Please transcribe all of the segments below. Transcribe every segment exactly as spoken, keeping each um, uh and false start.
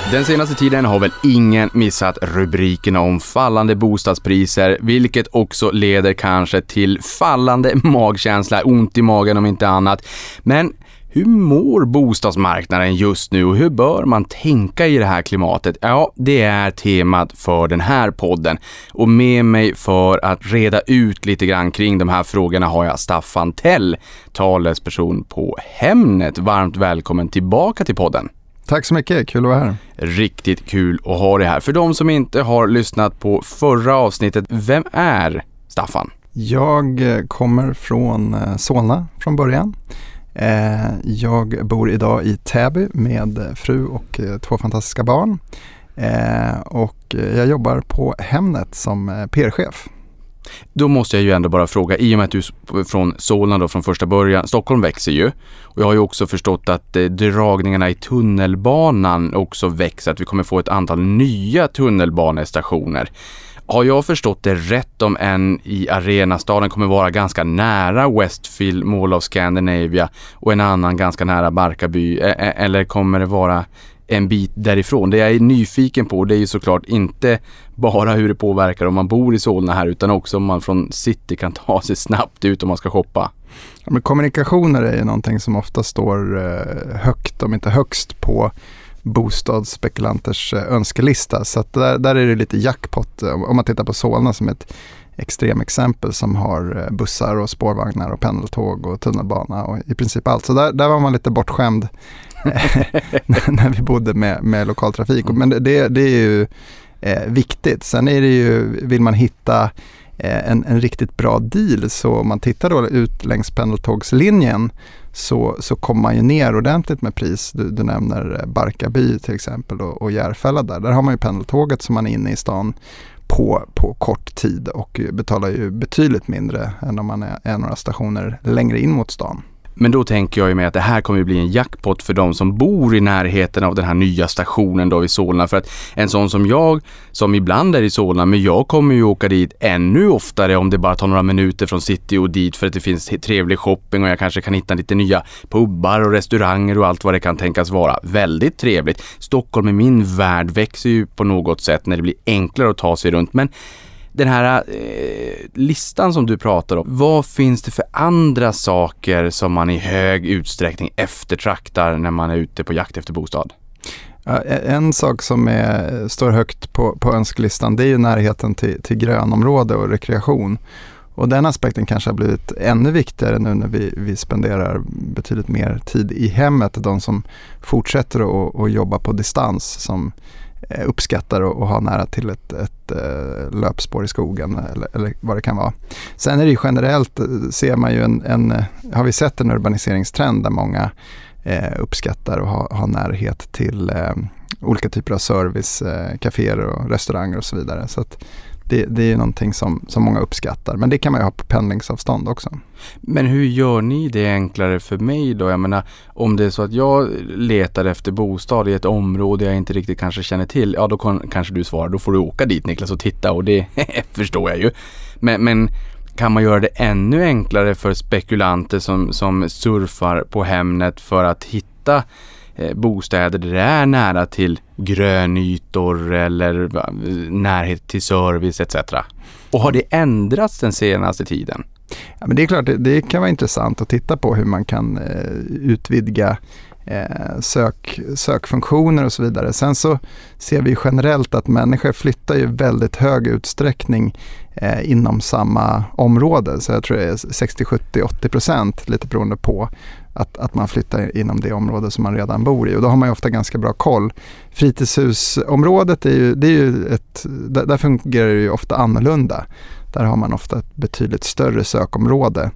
Den senaste tiden har väl ingen missat rubrikerna om fallande bostadspriser, vilket också leder kanske till fallande magkänsla, ont i magen om inte annat. Men hur mår bostadsmarknaden just nu och hur bör man tänka i det här klimatet? Ja, det är temat för den här podden. Och med mig för att reda ut lite grann kring de här frågorna har jag Staffan Tell, talesperson på Hemnet. Varmt välkommen tillbaka till podden. Tack så mycket, kul att vara här. Riktigt kul att ha det här. För de som inte har lyssnat på förra avsnittet, vem är Staffan? Jag kommer från Solna från början. Jag bor idag i Täby med fru och två fantastiska barn. Och jag jobbar på Hemnet som P R-chef. Då måste jag ju ändå bara fråga, i och med att du är från Solna då från första början, Stockholm växer ju. Och jag har ju också förstått att eh, dragningarna i tunnelbanan också växer, att vi kommer få ett antal nya tunnelbanestationer. Har jag förstått det rätt om en i Arenastaden kommer vara ganska nära Westfield Mall of Scandinavia och en annan ganska nära Barkarby, e- eller kommer det vara en bit därifrån? Det jag är nyfiken på, det är ju såklart inte bara hur det påverkar om man bor i Solna här, utan också om man från city kan ta sig snabbt ut om man ska shoppa. Ja, men kommunikationer är ju någonting som ofta står eh, högt, om inte högst, på bostadsspekulanters eh, önskelista. Så att där, där är det lite jackpot. Om man tittar på Solna som ett extremexempel som har eh, bussar och spårvagnar och pendeltåg och tunnelbana och i princip allt. Så där, där var man lite bortskämd när vi bodde med, med lokaltrafik. Men det, det, det är ju eh, viktigt. Sen är det ju, vill man hitta eh, en, en riktigt bra deal, så om man tittar då ut längs pendeltågslinjen så, så kommer man ju ner ordentligt med pris. Du, du nämner Barkarby till exempel och, och Järfälla där. Där har man ju pendeltåget som man är inne i stan på, på kort tid och betalar ju betydligt mindre än om man är, är några stationer längre in mot stan. Men då tänker jag ju med att det här kommer bli en jackpot för de som bor i närheten av den här nya stationen då i Solna. För att en sån som jag, som ibland är i Solna, men jag kommer ju åka dit ännu oftare om det bara tar några minuter från city och dit, för att det finns trevlig shopping och jag kanske kan hitta lite nya pubbar och restauranger och allt vad det kan tänkas vara. Väldigt trevligt. Stockholm i min värld växer ju på något sätt när det blir enklare att ta sig runt. Men den här eh, listan som du pratar om, vad finns det för andra saker som man i hög utsträckning eftertraktar när man är ute på jakt efter bostad? Ja, en sak som är, står högt på, på önskelistan, det är ju närheten till, till grönområde och rekreation. Och den aspekten kanske har blivit ännu viktigare nu när vi, vi spenderar betydligt mer tid i hemmet. De som fortsätter att, att jobba på distans, som uppskattar och, och ha nära till ett, ett uh, löpspår i skogen eller, eller vad det kan vara. Sen är det ju generellt, ser man ju en, en har vi sett en urbaniseringstrend där många eh, uppskattar och ha, ha närhet till eh, olika typer av service, eh, kaféer och restauranger och så vidare. Så att det, det är ju någonting som, som många uppskattar. Men det kan man ju ha på pendlingsavstånd också. Men hur gör ni det enklare för mig då? Jag menar, om det är så att jag letar efter bostad i ett område jag inte riktigt kanske känner till, ja då kan, kanske du svarar, då får du åka dit Niklas och titta, och det förstår jag ju. Men, men kan man göra det ännu enklare för spekulanter som, som surfar på Hemnet för att hitta bostäder där det är nära till grönytor eller närhet till service et cetera? Och har det ändrats den senaste tiden? Ja, men det är klart, det, det kan vara intressant att titta på hur man kan eh, utvidga eh, sök, sökfunktioner och så vidare. Sen så ser vi generellt att människor flyttar i väldigt hög utsträckning eh, inom samma område. Så jag tror det är sextio, sjuttio, åttio procent, lite beroende på Att, att man flyttar inom det område som man redan bor i. Och då har man ju ofta ganska bra koll. Fritidshusområdet är ju, det är ju ett, där, där fungerar det ju ofta annorlunda. Där har man ofta ett betydligt större sökområde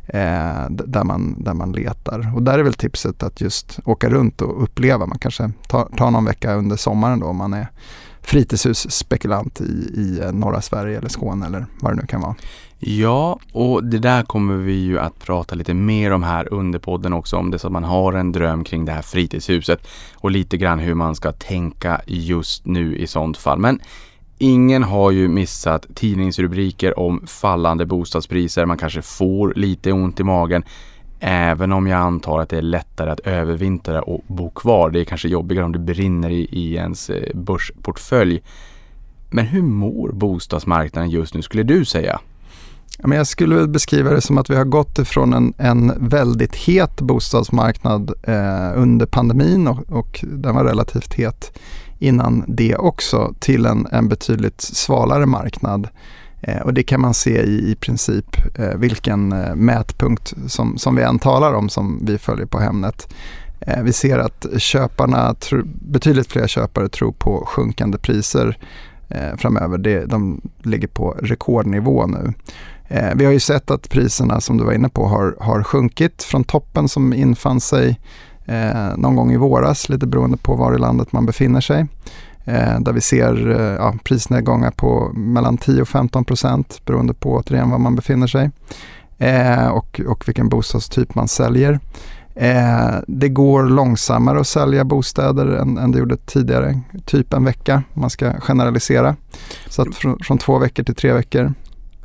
eh, där, man, där man letar. Och där är väl tipset att just åka runt och uppleva. Man kanske tar, tar någon vecka under sommaren då om man är fritidshusspekulant i, i norra Sverige eller Skåne eller vad det nu kan vara. Ja, och det där kommer vi ju att prata lite mer om här under podden också, om det så att man har en dröm kring det här fritidshuset och lite grann hur man ska tänka just nu i sånt fall. Men ingen har ju missat tidningsrubriker om fallande bostadspriser. Man kanske får lite ont i magen. Även om jag antar att det är lättare att övervintra och bo kvar. Det är kanske jobbigare om det brinner i, i ens börsportfölj. Men hur mår bostadsmarknaden just nu, skulle du säga? Ja, men jag skulle väl beskriva det som att vi har gått ifrån en, en väldigt het bostadsmarknad eh, under pandemin och, och den var relativt het innan det också, till en, en betydligt svalare marknad. Eh, och det kan man se i, i princip eh, vilken eh, mätpunkt som, som vi än talar om som vi följer på Hemnet. Eh, vi ser att köparna, tro, betydligt fler köpare tror på sjunkande priser eh, framöver. Det, de ligger på rekordnivå nu. Eh, vi har ju sett att priserna som du var inne på har, har sjunkit från toppen som infann sig eh, någon gång i våras, lite beroende på var i landet man befinner sig. Eh, där vi ser eh, ja, prisnedgångar på mellan tio och femton procent beroende på återigen var man befinner sig eh, och, och vilken bostadstyp man säljer. Eh, det går långsammare att sälja bostäder än, än det gjorde tidigare, typ en vecka, man ska generalisera. Så att från, från två veckor till tre veckor.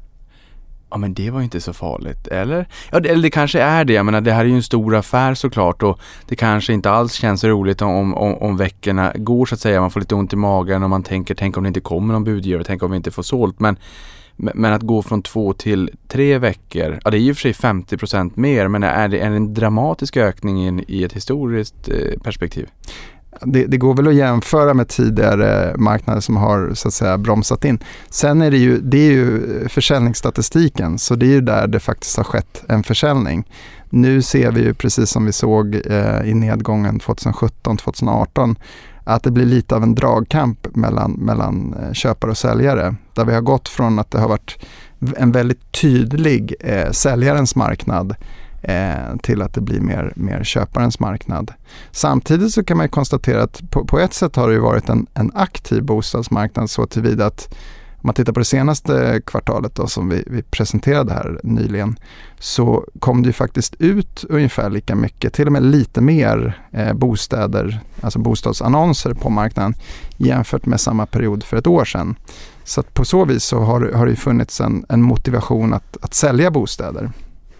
Ja, men det var ju inte så farligt, eller? Ja, det, eller det kanske är det. Jag menar, det här är ju en stor affär såklart och det kanske inte alls känns roligt om, om, om veckorna går så att säga. Man får lite ont i magen och man tänker, tänk om det inte kommer någon budgivare, tänk om vi inte får sålt. Men, men att gå från två till tre veckor, ja det är ju för sig femtio procent mer, men är det en dramatisk ökning i, i ett historiskt eh, perspektiv? Det, det går väl att jämföra med tidigare marknader som har så att säga bromsat in. Sen är det ju, det är ju försäljningsstatistiken, så det är ju där det faktiskt har skett en försäljning. Nu ser vi ju precis som vi såg eh, i nedgången tjugosjutton tjugoarton att det blir lite av en dragkamp mellan, mellan köpare och säljare. Där vi har gått från att det har varit en väldigt tydlig eh, säljarens marknad Eh, till att det blir mer, mer köparens marknad. Samtidigt så kan man ju konstatera att på, på ett sätt har det ju varit en, en aktiv bostadsmarknad så tillvida att om man tittar på det senaste kvartalet då, som vi, vi presenterade här nyligen, så kom det ju faktiskt ut ungefär lika mycket, till och med lite mer eh, bostäder, alltså bostadsannonser på marknaden jämfört med samma period för ett år sedan. Så att på så vis så har, har det ju funnits en, en motivation att, att sälja bostäder.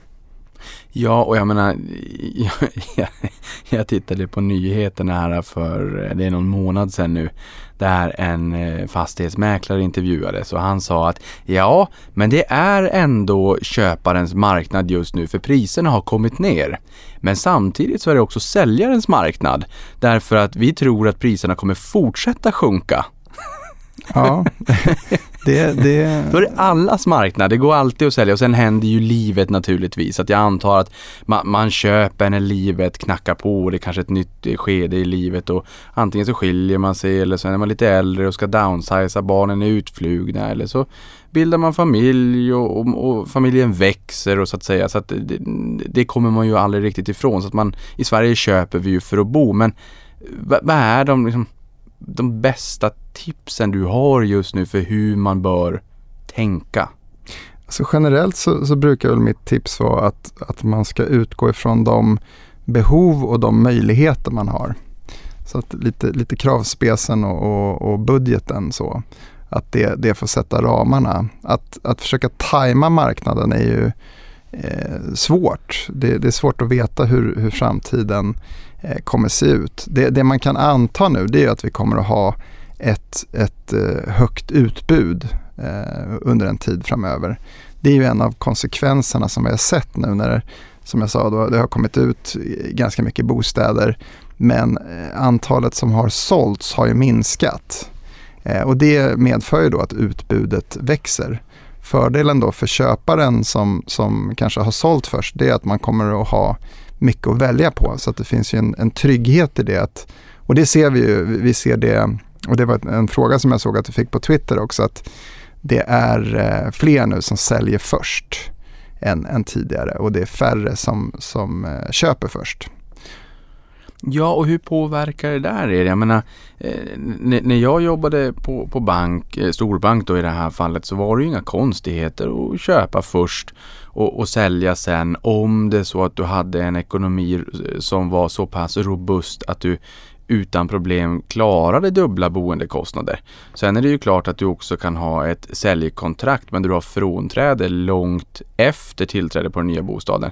Ja, och jag menar, jag, jag, jag tittade på nyheterna här för, det är någon månad sedan nu, där en fastighetsmäklare intervjuades och han sa att ja, men det är ändå köparens marknad just nu för priserna har kommit ner. Men samtidigt så är det också säljarens marknad därför att vi tror att priserna kommer fortsätta sjunka. Ja, det, det... Då är det allas marknad, det går alltid att sälja och sen händer ju livet naturligtvis. Att jag antar att man, man köper när livet knackar på och det är kanske ett nytt skede i livet och antingen så skiljer man sig eller så är man lite äldre och ska downsiza, barnen är utflugna eller så bildar man familj och, och, och familjen växer och så att säga. Så att det, det kommer man ju aldrig riktigt ifrån. Så att man, i Sverige köper vi ju för att bo, men vad, vad är de liksom de bästa tipsen du har just nu för hur man bör tänka? Alltså generellt så, så brukar väl mitt tips vara att, att man ska utgå ifrån de behov och de möjligheter man har. Så att lite, lite kravspecen och, och, och budgeten så. Att det, det får sätta ramarna. Att, att försöka tajma marknaden är ju eh, svårt. Det, det är svårt att veta hur, hur framtiden kommer se ut. Det, det man kan anta nu, det är att vi kommer att ha ett, ett högt utbud eh, under en tid framöver. Det är ju en av konsekvenserna som vi har sett nu när, som jag sa, då, det har kommit ut ganska mycket bostäder, men antalet som har sålts har ju minskat. Eh, och det medför ju då att utbudet växer. Fördelen då för köparen som, som kanske har sålt först, det är att man kommer att ha mycket att välja på, så att det finns ju en, en trygghet i det. Att, och det ser vi ju, vi ser det, och det var en fråga som jag såg att du fick på Twitter också, att det är eh, fler nu som säljer först än, än tidigare och det är färre som, som eh, köper först. Ja, och hur påverkar det där er? Jag menar, eh, n- när jag jobbade på, på bank, eh, storbank då i det här fallet, så var det ju inga konstigheter att köpa först och, och sälja sen om det så att du hade en ekonomi som var så pass robust att du utan problem klarade dubbla boendekostnader. Sen är det ju klart att du också kan ha ett säljkontrakt, men du har frånträde långt efter tillträde på den nya bostaden.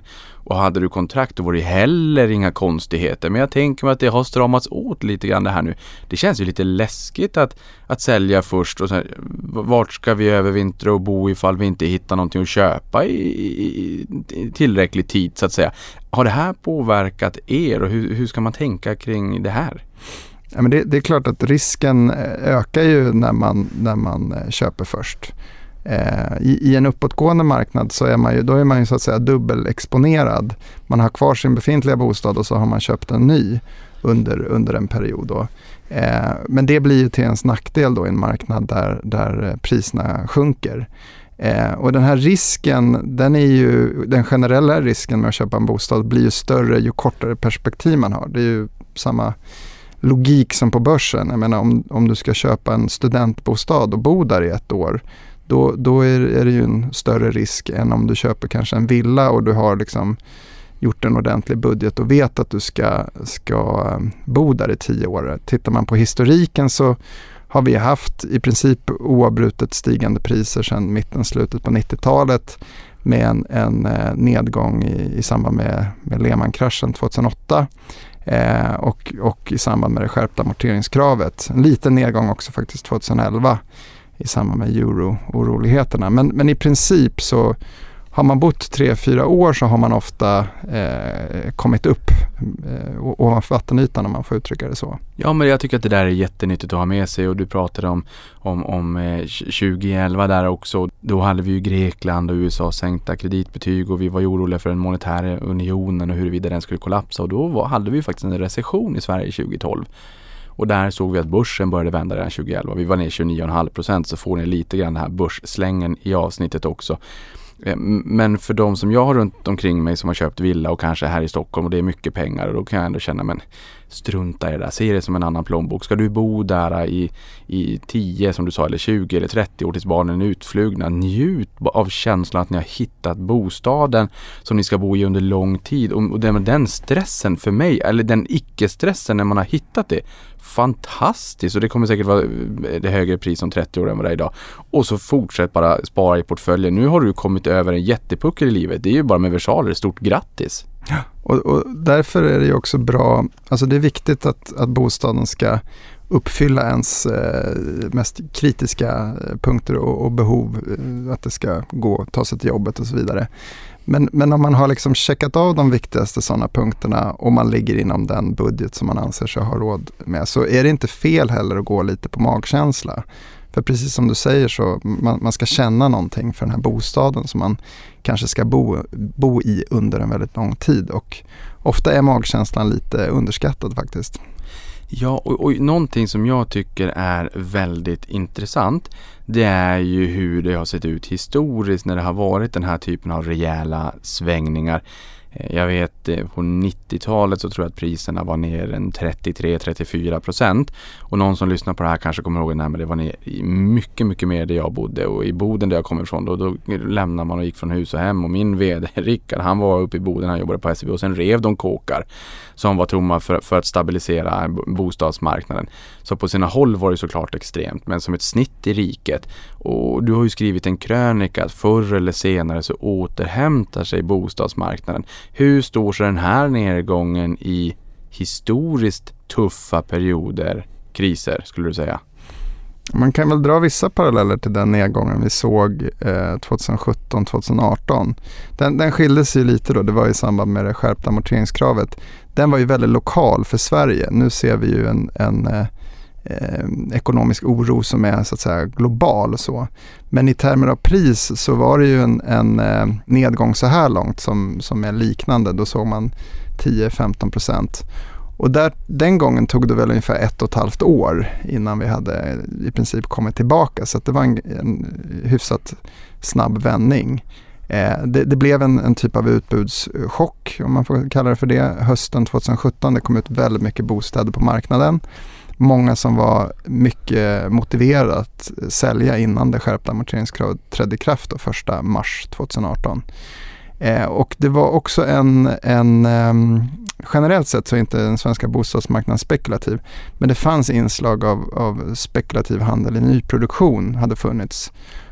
Och hade du kontrakt då var det heller inga konstigheter. Men jag tänker mig att det har stramats åt lite grann det här nu. Det känns ju lite läskigt att, att sälja först. Och så här, vart ska vi övervintra och bo ifall vi inte hittar någonting att köpa i, i, i tillräcklig tid så att säga. Har det här påverkat er och hur, hur ska man tänka kring det här? Ja, men det, det är klart att risken ökar ju när man, när man köper först. Eh, i, I en uppåtgående marknad så är man ju, då är man ju så att säga dubbelexponerad. Man har kvar sin befintliga bostad och så har man köpt en ny under, under en period. Då. Eh, men det blir ju till ens nackdel då i en marknad där, där priserna sjunker. Eh, och den här risken, den är ju, den generella risken med att köpa en bostad blir ju större ju kortare perspektiv man har. Det är ju samma logik som på börsen. Jag menar, om, om du ska köpa en studentbostad och bo där i ett år, då, då är, är det ju en större risk än om du köper kanske en villa och du har liksom gjort en ordentlig budget och vet att du ska, ska bo där i tio år. Tittar man på historiken så har vi haft i princip oavbrutet stigande priser sedan mitten, slutet på nittiotalet med en, en nedgång i, i samband med, med Lehman-kraschen tjugohundraåtta. Eh, och, och i samband med det skärpta amorteringskravet. En liten nedgång också faktiskt tjugoelva i samband med euro-oroligheterna. Men, men i princip så har man bott tre, fyra år så har man ofta eh, kommit upp eh, ovanför vattenytan om man får uttrycka det så. Ja, men jag tycker att det där är jättenyttigt att ha med sig och du pratade om, om, om eh, tjugoelva där också. Då hade vi ju Grekland och U S A sänkta kreditbetyg och vi var oroliga för den monetära unionen och huruvida den skulle kollapsa och då var, hade vi faktiskt en recession i Sverige tjugohundratolv. Och där såg vi att börsen började vända redan tjugoelva. Vi var ner tjugonio komma fem procent så får ni lite grann den här börsslängen i avsnittet också. Men för de som jag har runt omkring mig som har köpt villa och kanske här i Stockholm och det är mycket pengar och då kan jag ändå känna men strunta i det där, se det som en annan plånbok. Ska du bo där i, i tio som du sa eller tjugo eller trettio år tills barnen är utflugna, njut av känslan att ni har hittat bostaden som ni ska bo i under lång tid och, och den, den stressen för mig, eller den icke-stressen när man har hittat det, fantastiskt och det kommer säkert vara det högre pris om trettio år än vad det är idag. Och så fortsätt bara spara i portföljen. Nu har du kommit över en jättepuckel i livet. Det är ju bara med versaler. Stort grattis! Ja. Och, och därför är det ju också bra, alltså det är viktigt att, att bostaden ska uppfylla ens eh, mest kritiska punkter och, och behov, att det ska gå, ta sig till jobbet och så vidare. Men, men om man har liksom checkat av de viktigaste sådana punkterna och man ligger inom den budget som man anser sig ha råd med så är det inte fel heller att gå lite på magkänsla. För precis som du säger så man, man ska känna någonting för den här bostaden som man kanske ska bo, bo i under en väldigt lång tid och ofta är magkänslan lite underskattad faktiskt. Ja, och, och någonting som jag tycker är väldigt intressant det är ju hur det har sett ut historiskt när det har varit den här typen av rejäla svängningar. Jag vet på nittiotalet så tror jag att priserna var ner en trettiotre till trettiofyra procent och någon som lyssnar på det här kanske kommer ihåg att det var ner mycket mycket mer där jag bodde och i Boden där jag kommer ifrån då, då lämnade man och gick från hus och hem och min vd Rickard han var uppe i Boden, han jobbade på S E B och sen rev de kåkar som var tomma för, för att stabilisera bostadsmarknaden. Så på sina håll var det såklart extremt men som ett snitt i riket och du har ju skrivit en krönika att förr eller senare så återhämtar sig bostadsmarknaden. Hur stor så den här nedgången i historiskt tuffa perioder, kriser skulle du säga? Man kan väl dra vissa paralleller till den nedgången vi såg eh, tjugosjutton tjugoarton. Den, den skilde sig lite då, det var i samband med det skärpta amorteringskravet. Den var ju väldigt lokal för Sverige. Nu ser vi ju en, en eh, ekonomisk oro som är så att säga global och så. Men i termer av pris så var det ju en, en eh, nedgång så här långt som, som är liknande. Då såg man tio till femton procent. Och där, den gången tog det väl ungefär ett och ett halvt år innan vi hade i princip kommit tillbaka. Så att det var en, en hyfsat snabb vändning. Eh, det, det blev en, en typ av utbudschock, om man får kalla det för det, hösten tjugosjutton. Det kom ut väldigt mycket bostäder på marknaden. Många som var mycket motiverade att sälja innan det skärpta amorteringskravet trädde i kraft då, första mars tjugoarton. Eh, och det var också en, en um, generellt sett så är inte den svenska bostadsmarknaden spekulativ, men det fanns inslag av, av spekulativ handel i nyproduktion hade funnits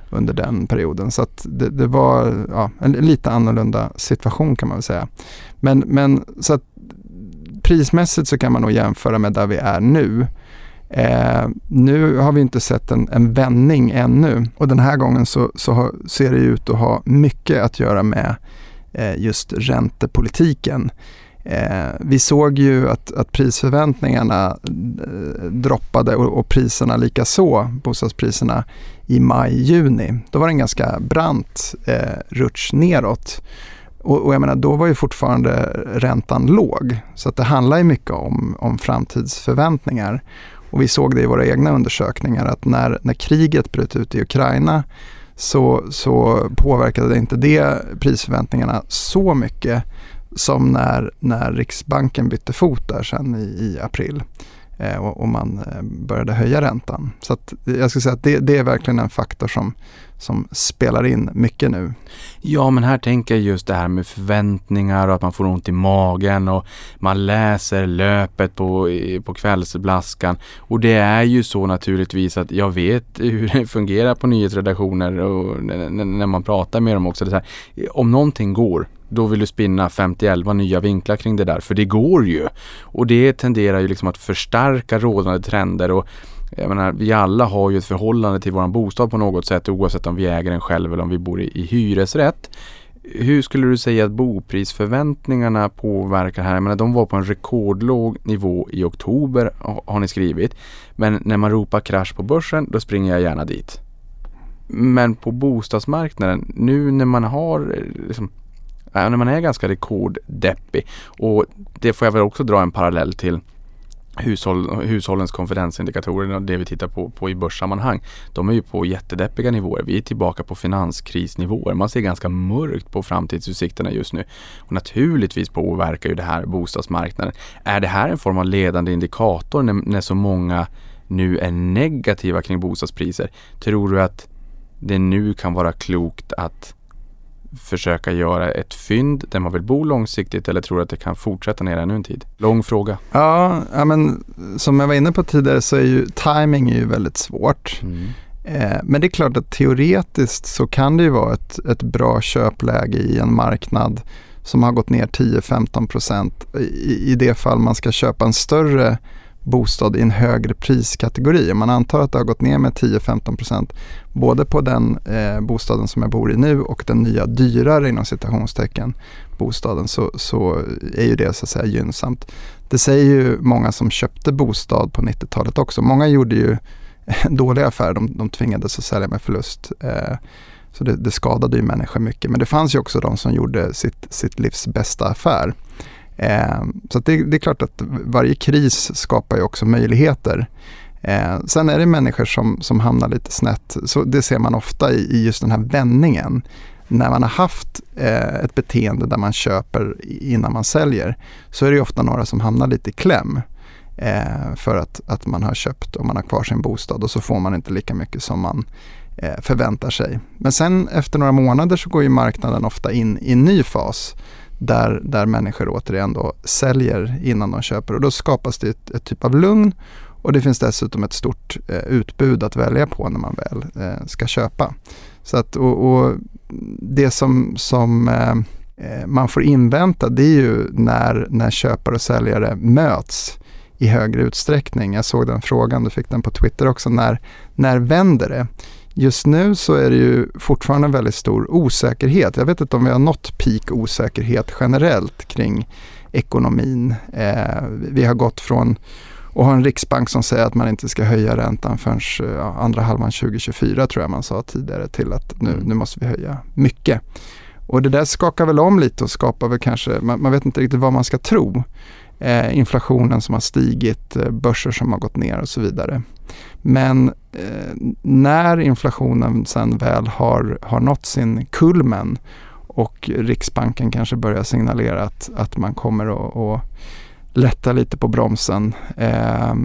under den perioden. Så att det, det var ja, en lite annorlunda situation kan man väl säga. Men, men så att prismässigt så kan man nog jämföra med där vi är nu. Eh, nu har vi inte sett en, en vändning ännu och den här gången så, så har, ser det ut att ha mycket att göra med eh, just räntepolitiken. Eh, vi såg ju att, att prisförväntningarna eh, droppade och, och priserna lika så, bostadspriserna i maj-juni. Då var det en ganska brant eh, rutsch neråt. Och, och jag menar, då var ju fortfarande räntan låg. Så att det handlar ju mycket om, om framtidsförväntningar. Och vi såg det i våra egna undersökningar att när, när kriget bröt ut i Ukraina så, så påverkade inte det prisförväntningarna så mycket som när, när Riksbanken bytte fot där sen i, i april eh, och, och man eh, började höja räntan. Så att jag skulle säga att det, det är verkligen en faktor som, som spelar in mycket nu. Ja, men här tänker jag just det här med förväntningar och att man får ont i magen och man läser löpet på, på kvällsblaskan. Och det är ju så naturligtvis att jag vet hur det fungerar på nyhetsredaktioner och när, när man pratar med dem också. Det är så här, om någonting går, då vill du spinna femtio elva nya vinklar kring det där. För det går ju. Och det tenderar ju liksom att förstärka rådande trender. Och jag menar, vi alla har ju ett förhållande till vår bostad på något sätt, oavsett om vi äger den själv eller om vi bor i, i hyresrätt. Hur skulle du säga att boprisförväntningarna påverkar här? Jag menar, de var på en rekordlåg nivå i oktober, har ni skrivit. Men när man ropar krasch på börsen, då springer jag gärna dit. Men på bostadsmarknaden, nu när man har liksom, när man är ganska rekorddeppig, och det får jag väl också dra en parallell till hushåll, hushållens konfidensindikatorer, det vi tittar på, på i börssammanhang. De är ju på jättedeppiga nivåer. Vi är tillbaka på finanskrisnivåer. Man ser ganska mörkt på framtidsutsikterna just nu. Och naturligtvis påverkar ju det här bostadsmarknaden. Är det här en form av ledande indikator när, när så många nu är negativa kring bostadspriser? Tror du att det nu kan vara klokt att försöka göra ett fynd där man vill bo långsiktigt, eller tror du att det kan fortsätta ner ännu en tid? Lång fråga. Ja, ja men som jag var inne på tidigare så är ju timing är ju väldigt svårt. Mm. Eh, men det är klart att teoretiskt så kan det ju vara ett, ett bra köpläge i en marknad som har gått ner tio till femton procent. I, I det fall man ska köpa en större bostad i en högre priskategori. Om man antar att det har gått ner med tio till femton procent både på den eh, bostaden som jag bor i nu och den nya dyrare inom citationstecken bostaden, så, så är ju det så att säga gynnsamt. Det säger ju många som köpte bostad på nittiotalet också. Många gjorde ju dåliga affärer. De, de tvingades att sälja med förlust. Eh, så det, det skadade ju människor mycket. Men det fanns ju också de som gjorde sitt, sitt livs bästa affär. Eh, så att det, det är klart att varje kris skapar ju också möjligheter. Eh, sen är det människor som, som hamnar lite snett. Så det ser man ofta i, i just den här vändningen. När man har haft eh, ett beteende där man köper innan man säljer, så är det ju ofta några som hamnar lite i kläm. Eh, för att, att man har köpt och man har kvar sin bostad, och så får man inte lika mycket som man eh, förväntar sig. Men sen efter några månader så går ju marknaden ofta in i en ny fas. Där, där människor återigen då säljer innan de köper, och då skapas det ett, ett typ av lugn, och det finns dessutom ett stort eh, utbud att välja på när man väl eh, ska köpa. Så att, och, och det som, som eh, man får invänta, det är ju när, när köpare och säljare möts i högre utsträckning. Jag såg den frågan, du fick den på Twitter också, när, när vänder det? Just nu så är det ju fortfarande en väldigt stor osäkerhet. Jag vet inte om vi har nått peak osäkerhet generellt kring ekonomin. Eh, vi har gått från att ha en riksbank som säger att man inte ska höja räntan förrän ja, andra halvan tjugo tjugofyra, tror jag man sa tidigare, till att nu, nu måste vi höja mycket. Och det där skakar väl om lite och skapar väl kanske, man, man vet inte riktigt vad man ska tro. Eh, inflationen som har stigit, eh, börser som har gått ner och så vidare. Men eh, när inflationen sen väl har, har nått sin kulmen och Riksbanken kanske börjar signalera att, att man kommer att, att lätta lite på bromsen, eh,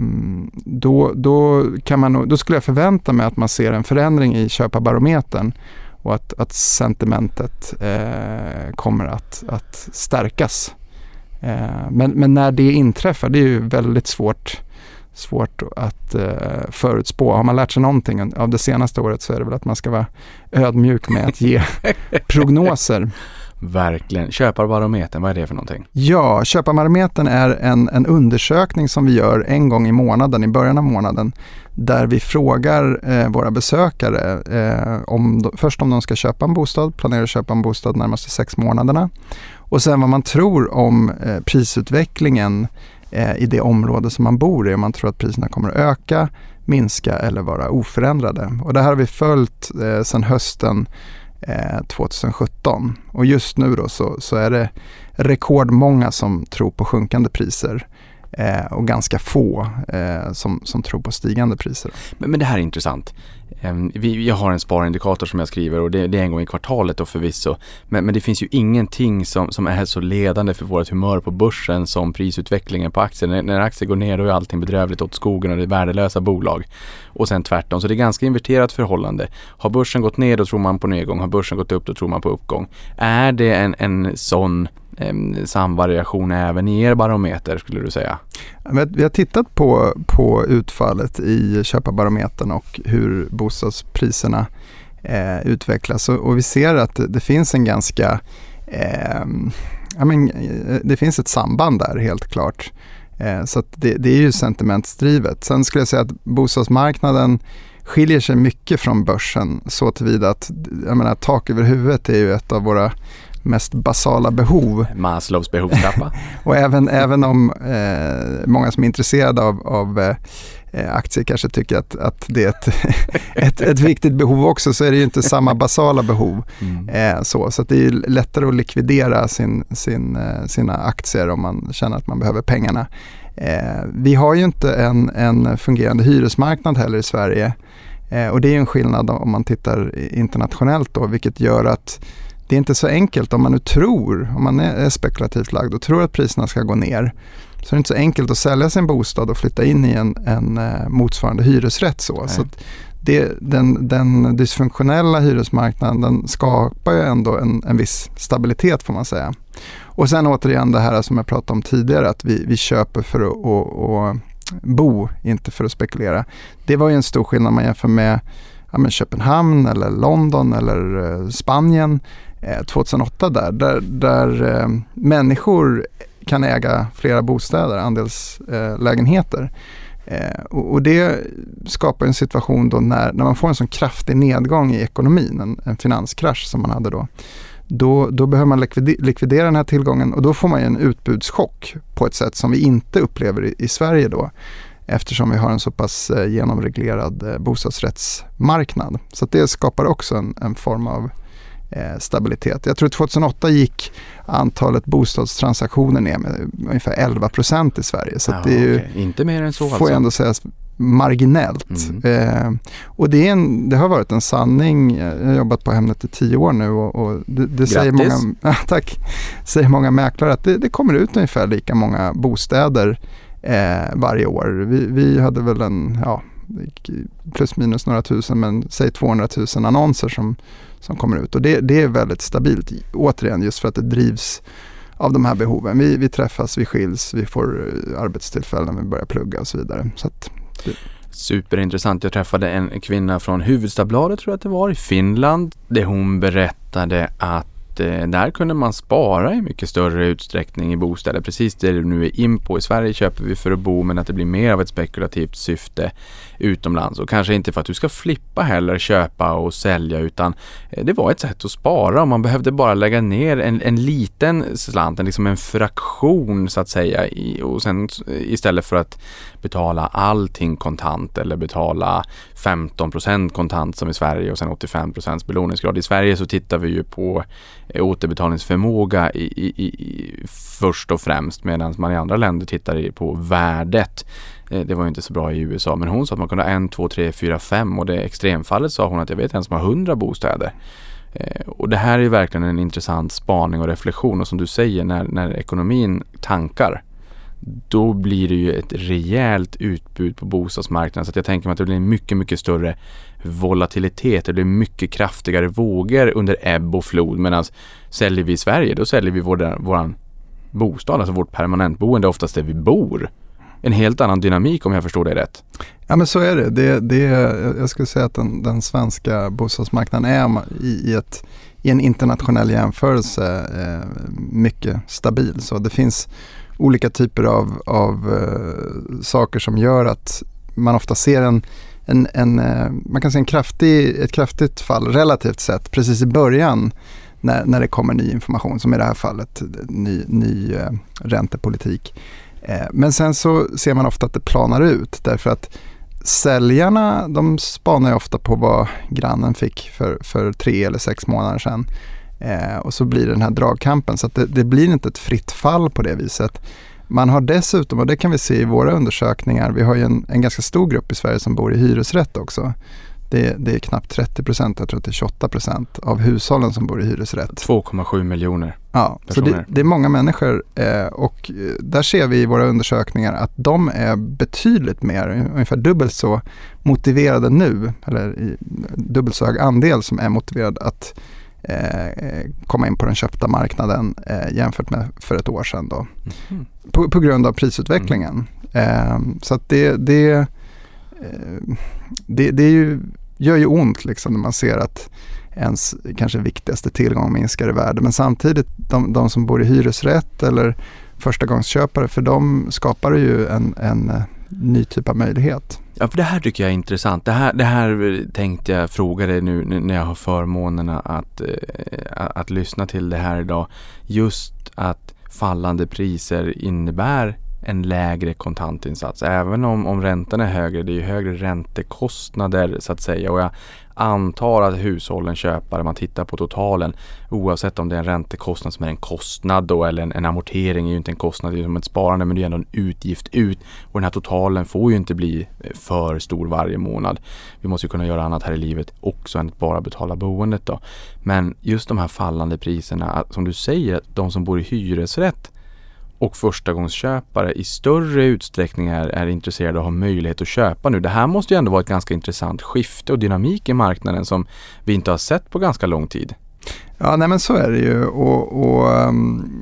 då, då, kan man, då skulle jag förvänta mig att man ser en förändring i köparbarometern och att, att sentimentet eh, kommer att, att stärkas. Men, men när det inträffar, det är ju väldigt svårt svårt att eh, förutspå. Har man lärt sig någonting av det senaste året så är det väl att man ska vara ödmjuk med att ge prognoser. Verkligen. Köparbarometern, vad är det för någonting? Ja, Köparbarometern är en, en undersökning som vi gör en gång i månaden, i början av månaden, där vi frågar eh, våra besökare eh, om de, först om de ska köpa en bostad, planerar att köpa en bostad närmaste sex månaderna, och sen vad man tror om eh, prisutvecklingen eh, i det område som man bor i, om man tror att priserna kommer att öka, minska eller vara oförändrade. Och det här har vi följt eh, sedan hösten tjugohundrasjutton, och just nu då så, så är det rekordmånga som tror på sjunkande priser eh, och ganska få eh, som, som tror på stigande priser. Men, men det här är intressant. Vi, jag har en sparindikator som jag skriver, och det, det är en gång i kvartalet då förvisso. Men, men det finns ju ingenting som, som är så ledande för vårt humör på börsen som prisutvecklingen på aktier. När, när aktier går ner då är allting bedrövligt åt skogen och det är värdelösa bolag. Och sen tvärtom, så det är ganska inverterat förhållande. Har börsen gått ner då tror man på nedgång, har börsen gått upp då tror man på uppgång. Är det en, en sån samvariation även i er barometer, skulle du säga? Vi har tittat på, på utfallet i köparbarometern och hur bostadspriserna eh, utvecklas, och, och vi ser att det finns en ganska eh, ja, men, det finns ett samband där helt klart. Eh, så att det, det är ju sentimentsdrivet. Sen skulle jag säga att bostadsmarknaden skiljer sig mycket från börsen så tillvida att jag menar, tak över huvudet är ju ett av våra mest basala behov. Maslows behovstrappa. Och även, även om eh, många som är intresserade av, av eh, aktier kanske tycker att, att det är ett, ett, ett viktigt behov också, så är det ju inte samma basala behov. Mm. Eh, så så att det är lättare att likvidera sin, sin, eh, sina aktier om man känner att man behöver pengarna. Eh, vi har ju inte en, en fungerande hyresmarknad heller i Sverige. Eh, och det är ju en skillnad om man tittar internationellt då, vilket gör att det är inte så enkelt om man nu tror, om man är spekulativt lagd och tror att priserna ska gå ner, så är det inte så enkelt att sälja sin bostad och flytta in i en, en motsvarande hyresrätt. Så, så att det, den, den dysfunktionella hyresmarknaden, den skapar ju ändå en, en viss stabilitet, får man säga. Och sen återigen det här som jag pratade om tidigare, att vi, vi köper för att och, och bo, inte för att spekulera. Det var ju en stor skillnad man jämför med, ja, med Köpenhamn eller London eller eh, Spanien eh, tjugohundraåtta där, där, där eh, människor kan äga flera bostäder, andelslägenheter. Eh, och, och det skapar en situation då när, när man får en sån kraftig nedgång i ekonomin, en, en finanskrasch som man hade då. Då, då behöver man likvidera, likvidera den här tillgången, och då får man ju en utbudschock på ett sätt som vi inte upplever i, i Sverige då, eftersom vi har en så pass eh, genomreglerad eh, bostadsrättsmarknad. Så att det skapar också en, en form av eh, stabilitet. Jag tror att tjugohundraåtta gick antalet bostadstransaktioner ner med ungefär elva procent i Sverige. Så ja, att det är ju, okay. Inte mer än så får alltså. jag ändå säga, marginellt. Mm. Eh, och det, är en, det har varit en sanning. Jag har jobbat på Hemnet i tio år nu, och, och det, det säger många, ja, tack, säger många mäklare att det, det kommer ut ungefär lika många bostäder eh, varje år. Vi, vi hade väl en, ja, plus minus några tusen, men säg tvåhundratusen annonser som, som kommer ut. Och det, det är väldigt stabilt, återigen, just för att det drivs av de här behoven. Vi, vi träffas, vi skiljs, vi får arbetstillfällen, vi börjar plugga och så vidare. Så att det... Superintressant. Jag träffade en kvinna från Hufvudstadsbladet, tror jag att det var, i Finland, där hon berättade att eh, där kunde man spara i mycket större utsträckning i bostäder. Precis det du nu är in på. I Sverige köper vi för att bo, men att det blir mer av ett spekulativt syfte utomlands. Och kanske inte för att du ska flippa heller köpa och sälja, utan eh, det var ett sätt att spara, och man behövde bara lägga ner en, en liten slant, en, liksom en fraktion så att säga, i, och sen istället för att betala allting kontant eller betala femton procent kontant som i Sverige och sen åttiofem procent belåningsgrad. I Sverige så tittar vi ju på återbetalningsförmåga i, i, i, först och främst, medan man i andra länder tittar på värdet. Det var ju inte så bra i U S A, men hon sa att man kunde ha en, två, tre, fyra, fem, och det extremfallet sa hon att jag vet en som har hundra bostäder. Och det här är ju verkligen en intressant spaning och reflektion, och som du säger, när, när ekonomin tankar, då blir det ju ett rejält utbud på bostadsmarknaden. Så att jag tänker mig att det blir en mycket, mycket större volatilitet. Det blir mycket kraftigare vågor under ebb och flod. Medan säljer vi i Sverige, då säljer vi vår, våran bostad, alltså vårt permanentboende, oftast där vi bor. en helt annan dynamik om jag förstår det rätt. Ja, men så är det. det, det jag skulle säga att den, den svenska bostadsmarknaden är i, i, ett, i en internationell jämförelse eh, mycket stabil. Så det finns olika typer av, av eh, saker som gör att man ofta ser en, en, en, eh, man kan se en kraftig, ett kraftigt fall relativt sett precis i början när, när det kommer ny information, som i det här fallet ny, ny eh, räntepolitik. Eh, men sen så ser man ofta att det planar ut därför att säljarna, de spanar ju ofta på vad grannen fick för, för tre eller sex månader sedan. Eh, och så blir det den här dragkampen. Så att det, det blir inte ett fritt fall på det viset. Man har dessutom, och det kan vi se i våra undersökningar, vi har ju en, en ganska stor grupp i Sverige som bor i hyresrätt också. Det, det är knappt trettio procent, jag tror att det är tjugoåtta procent av hushållen som bor i hyresrätt. två komma sju miljoner Ja, personer. Så det, det är många människor eh, och där ser vi i våra undersökningar att de är betydligt mer, ungefär dubbelt så motiverade nu, eller i dubbelt så hög andel som är motiverad att eh, komma in på den köpta marknaden eh, jämfört med för ett år sedan då. Mm. På, på grund av prisutvecklingen. Mm. Eh, så att det, det, eh, det, det är ju, gör ju ont liksom när man ser att ens kanske viktigaste tillgång minskar i värde. Men samtidigt, de, de som bor i hyresrätt eller förstagångsköpare, för dem skapar det ju en, en ny typ av möjlighet. Ja, för det här tycker jag är intressant. Det här, det här tänkte jag fråga dig nu när jag har förmånerna att, att, att lyssna till det här idag. Just att fallande priser innebär en lägre kontantinsats. Även om, om räntan är högre, det är ju högre räntekostnader så att säga. Och jag antar att hushållen köpare, man tittar på totalen, oavsett om det är en räntekostnad som är en kostnad då, eller en, en amortering är ju inte en kostnad, det är som ett sparande, men det är ändå en utgift ut. Och den här totalen får ju inte bli för stor varje månad. Vi måste ju kunna göra annat här i livet också än att bara betala boendet då. Men just de här fallande priserna, som du säger, de som bor i hyresrätt och förstagångsköpare i större utsträckning är, är intresserade och har möjlighet att köpa nu. Det här måste ju ändå vara ett ganska intressant skifte och dynamik i marknaden som vi inte har sett på ganska lång tid. Ja, nej men så är det ju. Och, och um,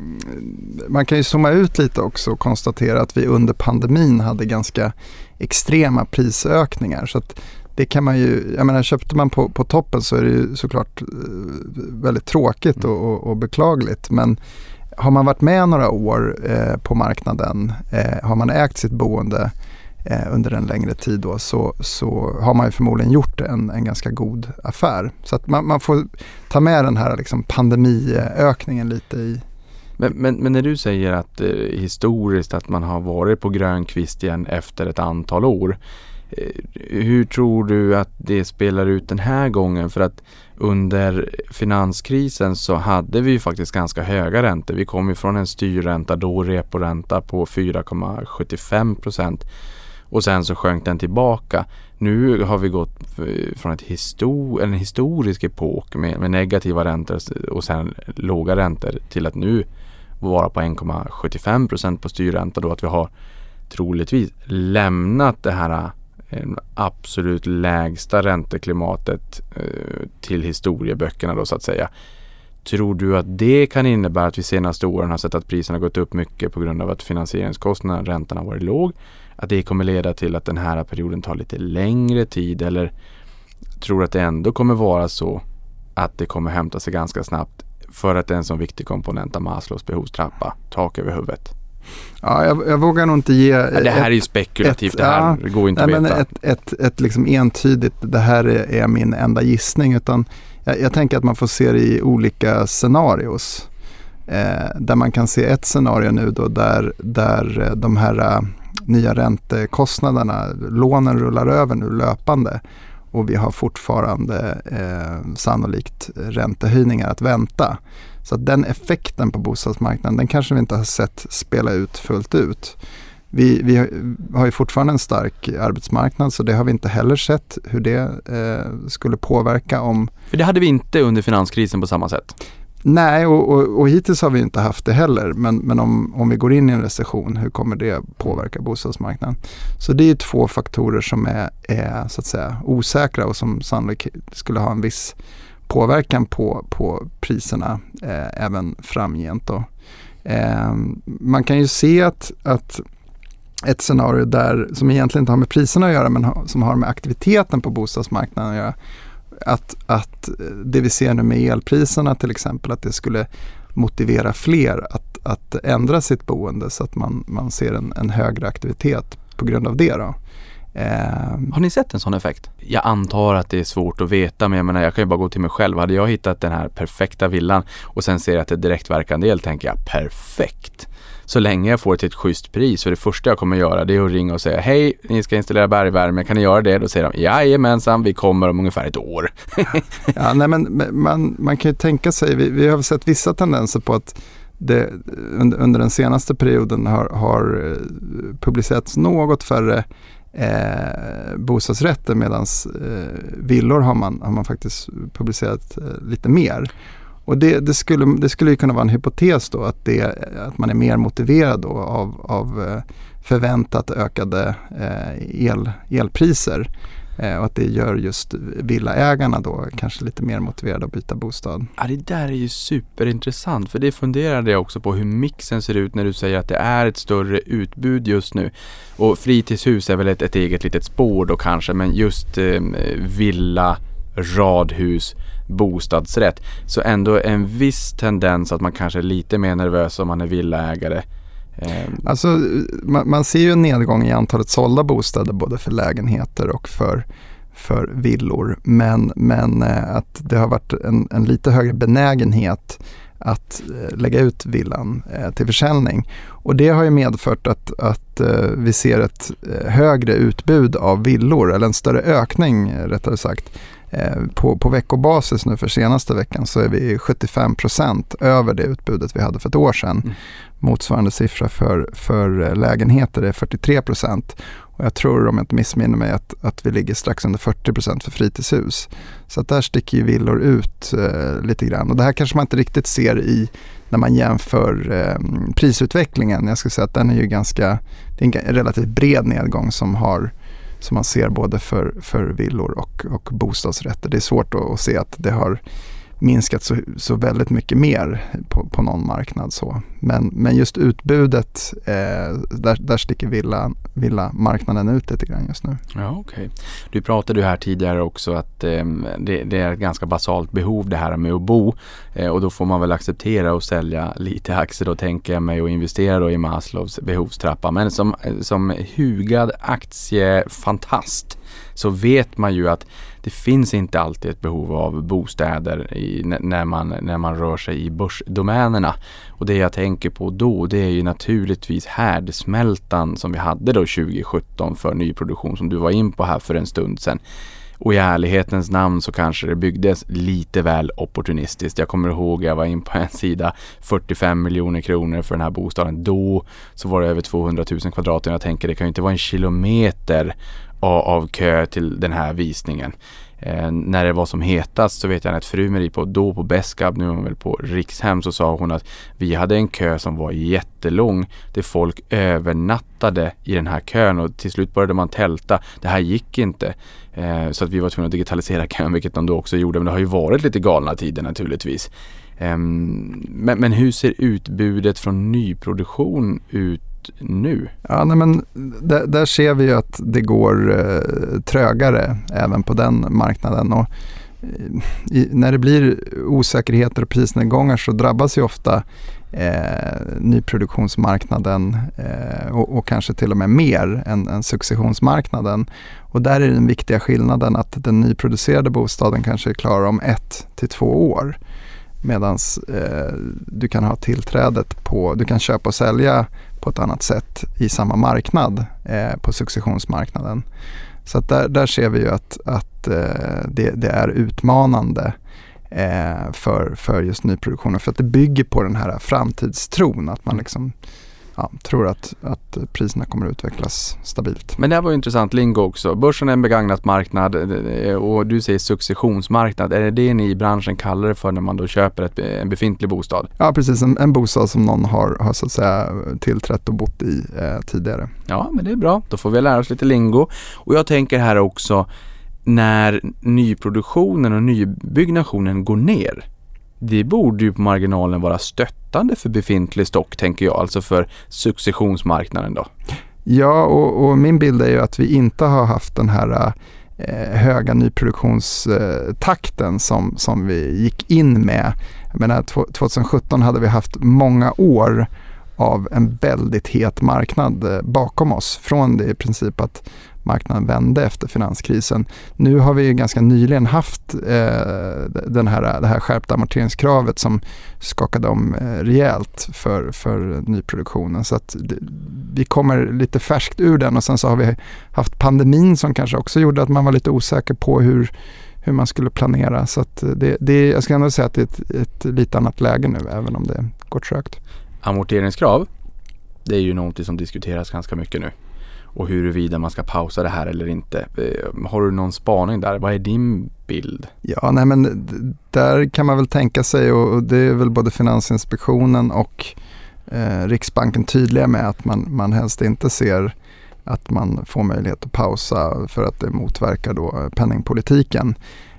man kan ju zooma ut lite också och konstatera att vi under pandemin hade ganska extrema prisökningar. Så att det kan man ju, jag menar, köpte man på, på toppen så är det ju såklart väldigt tråkigt och, och, och beklagligt. Men har man varit med några år eh, på marknaden, eh, har man ägt sitt boende eh, under en längre tid då, så, så har man ju förmodligen gjort en, en ganska god affär. Så att man, man får ta med den här liksom pandemiökningen lite i. Men, men, men när du säger att eh, historiskt att man har varit på grön kvist igen efter ett antal år, eh, hur tror du att det spelar ut den här gången? För att under finanskrisen så hade vi ju faktiskt ganska höga räntor. Vi kom ju från en styrränta, då reporänta på fyra komma sjuttiofem procent och sen så sjönk den tillbaka. Nu har vi gått från ett histor- en historisk epok med, med negativa räntor och sen låga räntor till att nu vara på en komma sjuttiofem procent på styrränta, då att vi har troligtvis lämnat det här en absolut lägsta ränteklimatet eh, till historieböckerna då så att säga. Tror du att det kan innebära att vi senaste åren har sett att priserna gått upp mycket på grund av att finansieringskostnaderna, räntan har varit låg? Att det kommer leda till att den här perioden tar lite längre tid, eller tror du att det ändå kommer vara så att det kommer hämta sig ganska snabbt för att det är en sån viktig komponent av Maslows behovstrappa, tak över huvudet? Ja, jag, jag vågar nog inte ge... Ja, det här ett, är ju spekulativt, ett, det här ja, går inte nej, att veta. Men ett, ett, ett liksom entydigt, det här är, är min enda gissning, utan jag, jag tänker att man får se det i olika scenarios. Eh, där man kan se ett scenario nu då där, där de här uh, nya räntekostnaderna, lånen rullar över nu löpande och vi har fortfarande eh, sannolikt räntehöjningar att vänta. Så att den effekten på bostadsmarknaden, den kanske vi inte har sett spela ut fullt ut. Vi, vi har ju fortfarande en stark arbetsmarknad, så det har vi inte heller sett hur det eh, skulle påverka om... För det hade vi inte under finanskrisen på samma sätt. Nej, och, och, och hittills har vi inte haft det heller. Men, men om, om vi går in i en recession, hur kommer det påverka bostadsmarknaden? Så det är två faktorer som är, är så att säga osäkra och som sannolikt skulle ha en viss påverkan på, på priserna eh, även framgent då. Eh, man kan ju se att, att ett scenario där, som egentligen inte har med priserna att göra men ha, som har med aktiviteten på bostadsmarknaden att göra. Att, att det vi ser nu med elpriserna till exempel, att det skulle motivera fler att, att ändra sitt boende så att man, man ser en, en högre aktivitet på grund av det då. Eh. Har ni sett en sån effekt? Jag antar att det är svårt att veta, men jag menar, jag kan ju bara gå till mig själv. Hade jag hittat den här perfekta villan och sen ser jag att det är direktverkande el, tänker jag perfekt. Så länge jag får ett, ett schysst pris, så det första jag kommer göra det är att ringa och säga hej, ni ska installera bergvärme, kan ni göra det? Då säger de, jajamensan, vi kommer om ungefär ett år. Ja, nej, men man, man kan ju tänka sig, vi, vi har sett vissa tendenser på att det under, under den senaste perioden har, har publicerats något färre eh, bostadsrätter, medan eh, villor har man, har man faktiskt publicerat eh, lite mer. Och det, det, skulle, det skulle ju kunna vara en hypotes då, att, det, att man är mer motiverad då av, av förväntat ökade eh, el, elpriser. Eh, och att det gör just villaägarna då kanske lite mer motiverade att byta bostad. Ja, det där är ju superintressant, för det funderade jag också på hur mixen ser ut när du säger att det är ett större utbud just nu. Och fritidshus är väl ett, ett eget litet spår då kanske, men just eh, villa, radhus, bostadsrätt, så ändå en viss tendens att man kanske är lite mer nervös om man är villaägare. Alltså man, man ser ju en nedgång i antalet sålda bostäder både för lägenheter och för, för villor, men, men att det har varit en, en lite högre benägenhet att lägga ut villan till försäljning. Och det har ju medfört att, att vi ser ett högre utbud av villor, eller en större ökning rättare sagt. På, på veckobasis nu för senaste veckan så är vi sjuttiofem procent över det utbudet vi hade för ett år sedan. Mm. Motsvarande siffra för, för lägenheter är fyrtiotre procent. Och jag tror, om jag inte missminner mig, att, att vi ligger strax under fyrtio procent för fritidshus. Så att där sticker ju villor ut eh, lite grann. Och det här kanske man inte riktigt ser i när man jämför eh, prisutvecklingen. Jag skulle säga att den är ju ganska, det är en relativt bred nedgång som har som man ser både för, för villor och, och bostadsrätter. Det är svårt att, att se att det har minskat så, så väldigt mycket mer på, på någon marknad. Så. Men, men just utbudet, eh, där, där sticker villa, villa marknaden ut lite grann just nu. Ja, okej. Okay. Du pratade ju här tidigare också att eh, det, det är ett ganska basalt behov det här med att bo. Eh, och då får man väl acceptera och sälja lite aktier då, tänker jag mig, och investera då i Maslows behovstrappa. Men som, som hugad aktiefantast så vet man ju att det finns inte alltid ett behov av bostäder i, när, man, när man rör sig i börsdomänerna. Och det jag tänker på då, det är ju naturligtvis härdsmältan som vi hade då tjugo sjutton för nyproduktion, som du var in på här för en stund sedan. Och i ärlighetens namn så kanske det byggdes lite väl opportunistiskt. Jag kommer ihåg, jag var in på en sida, fyrtiofem miljoner kronor för den här bostaden. Då så var det över tvåhundratusen kvadrater. Jag tänker, det kan ju inte vara en kilometer av, av kö till den här visningen. Eh, när det var som hetast så vet jag att Frumeri på, då på Beskab, nu är hon väl på Rikshem, så sa hon att vi hade en kö som var jättelång där folk övernattade i den här kön, och till slut började man tälta. Det här gick inte. Eh, så att vi var tvungna att digitalisera kön, vilket de då också gjorde. Men det har ju varit lite galna tider naturligtvis. Eh, men, men hur ser utbudet från nyproduktion ut nu? Ja, nej, men där, där ser vi ju att det går eh, trögare även på den marknaden, och i, när det blir osäkerheter och prisnedgångar så drabbas ju ofta eh, nyproduktionsmarknaden eh, och, och kanske till och med mer än, än successionsmarknaden. Och där är den viktiga skillnaden att den nyproducerade bostaden kanske är klar om ett till två år. Medan eh, du kan ha tillträdet på, du kan köpa och sälja på ett annat sätt i samma marknad eh, på successionsmarknaden. Så att där, där ser vi ju att, att eh, det, det är utmanande eh, för, för just nyproduktionen. För att det bygger på den här framtidstron, att man liksom ja, tror att, att priserna kommer att utvecklas stabilt. Men det här var ju intressant lingo också. Börsen är en begagnat marknad och du säger successionsmarknad. Är det det ni i branschen kallar det för när man då köper ett, en befintlig bostad? Ja, precis. En, en bostad som någon har, har så att säga tillträtt och bott i eh, tidigare. Ja, men det är bra. Då får vi lära oss lite lingo. Och jag tänker här också, när nyproduktionen och nybyggnationen går ner, det borde ju på marginalen vara stöttande för befintlig stock, tänker jag, alltså för successionsmarknaden då. Ja, och, och min bild är ju att vi inte har haft den här eh, höga nyproduktionstakten som, som vi gick in med. Jag menar, tjugohundrasjutton hade vi haft många år av en väldigt het marknad eh, bakom oss. Från det i princip att marknaden vände efter finanskrisen. Nu har vi ju ganska nyligen haft eh, den här, det här skärpta amorteringskravet som skakade om eh, rejält för, för nyproduktionen. Så att det, vi kommer lite färskt ur den, och sen så har vi haft pandemin som kanske också gjorde att man var lite osäker på hur, hur man skulle planera. Så att det, det, jag ska ändå säga att det är ett, ett lite annat läge nu, även om det går trögt. Amorteringskrav, det är ju något som diskuteras ganska mycket nu. Och huruvida man ska pausa det här eller inte. Har du någon spaning där? Vad är din bild? Ja, nej men där kan man väl tänka sig, och det är väl både Finansinspektionen och eh, Riksbanken tydliga med att man, man helst inte ser att man får möjlighet att pausa för att det motverkar då penningpolitiken.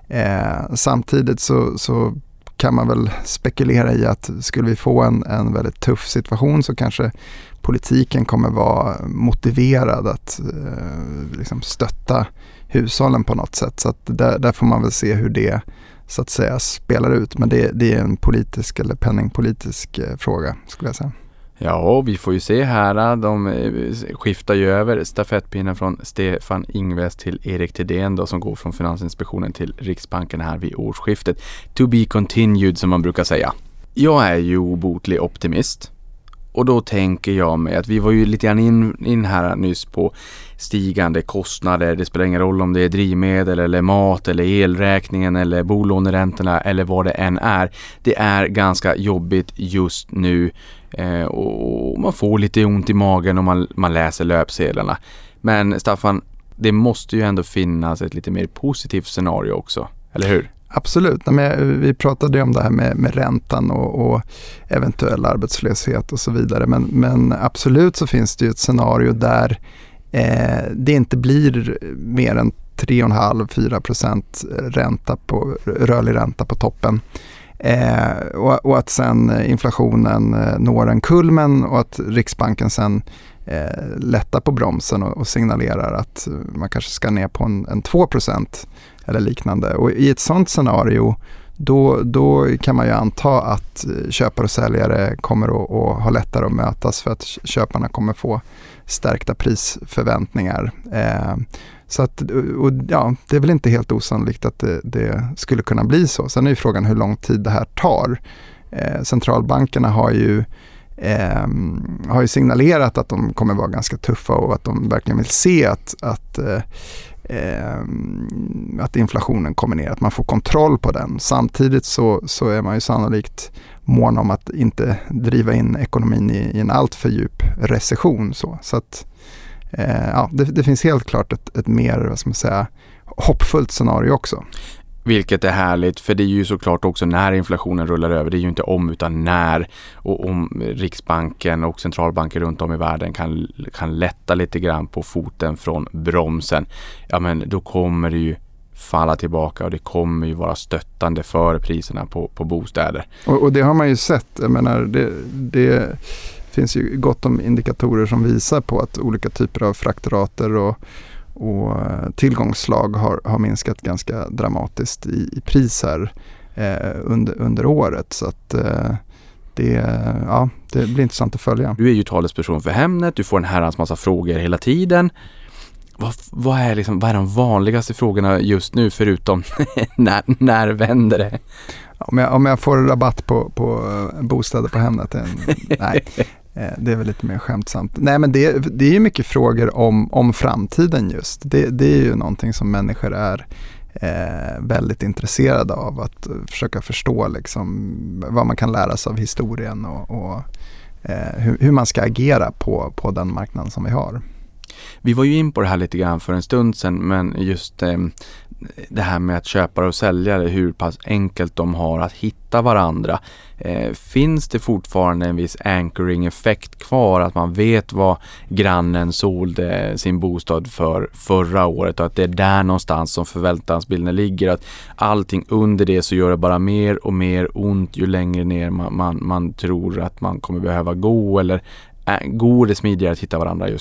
Eh, samtidigt så, så kan man väl spekulera i att skulle vi få en, en väldigt tuff situation så kanske politiken kommer vara motiverad att eh, liksom stötta hushållen på något sätt. Så att där, där får man väl se hur det så att säga spelar ut. Men det, det är en politisk eller penningpolitisk eh, fråga, skulle jag säga. Ja, vi får ju se här. De skiftar ju över stafettpinnen från Stefan Ingves till Erik Thedéen då, som går från Finansinspektionen till Riksbanken här vid årsskiftet. To be continued, som man brukar säga. Jag är ju obotlig optimist. Och då tänker jag mig att vi var ju lite grann in, in här nyss på stigande kostnader. Det spelar ingen roll om det är drivmedel eller mat eller elräkningen eller bolåneräntorna eller vad det än är. Det är ganska jobbigt just nu eh, och man får lite ont i magen om man, man läser löpsedlarna. Men Staffan, det måste ju ändå finnas ett lite mer positivt scenario också, eller hur? Absolut. Vi pratade om det här med, med räntan och, och eventuell arbetslöshet och så vidare. Men, men absolut så finns det ju ett scenario där eh, det inte blir mer än tre komma fem till fyra procent ränta på, rörlig ränta på toppen. Eh, och, och att sen inflationen eh, når en kulmen och att Riksbanken sen eh, lättar på bromsen och, och signalerar att man kanske ska ner på en, en två procent eller liknande. Och i ett sånt scenario då, då kan man ju anta att köpare och säljare kommer att, att ha lättare att mötas för att köparna kommer få stärkta prisförväntningar. Eh, så att, och ja, det är väl inte helt osannolikt att det, det skulle kunna bli så. Sen är ju frågan hur lång tid det här tar. Eh, centralbankerna har ju Eh, har ju signalerat att de kommer vara ganska tuffa och att de verkligen vill se att, att, eh, att inflationen kommer ner, att man får kontroll på den. Samtidigt så, så är man ju sannolikt mån om att inte driva in ekonomin i, i en alltför djup recession. Så, så att, eh, ja, det, det finns helt klart ett, ett mer, vad ska man säga, hoppfullt scenario också. Vilket är härligt, för det är ju såklart också när inflationen rullar över. Det är ju inte om utan när, och om Riksbanken och centralbanker runt om i världen kan, kan lätta lite grann på foten från bromsen. Ja, men då kommer det ju falla tillbaka och det kommer ju vara stöttande för priserna på, på bostäder. Och, och det har man ju sett. Jag menar, det, det finns ju gott om indikatorer som visar på att olika typer av fraktrater och och tillgångsslag har, har minskat ganska dramatiskt i, i pris här eh, under, under året. Så att eh, det, ja, det blir intressant att följa. Du är ju talesperson för Hemnet, du får en herrans massa frågor hela tiden. Vad, vad, är liksom, vad är de vanligaste frågorna just nu förutom när, när vänder det? Om jag, om jag får rabatt på, på bostäder på Hemnet? Nej. Det är väl lite mer skämtsamt. Nej, men det, det är ju mycket frågor om, om framtiden just. Det, det är ju någonting som människor är eh, väldigt intresserade av. Att försöka förstå liksom, vad man kan lära sig av historien och, och eh, hur, hur man ska agera på, på den marknaden som vi har. Vi var ju in på det här lite grann för en stund sedan, men just eh, det här med att köpare och säljare, hur pass enkelt de har att hitta varandra. Eh, finns det fortfarande en viss anchoring-effekt kvar, att man vet vad grannen sålde sin bostad för förra året och att det är där någonstans som förväntansbilden ligger, att allting under det så gör det bara mer och mer ont ju längre ner man, man, man tror att man kommer behöva gå, eller äh, går det smidigare att hitta varandra just nu?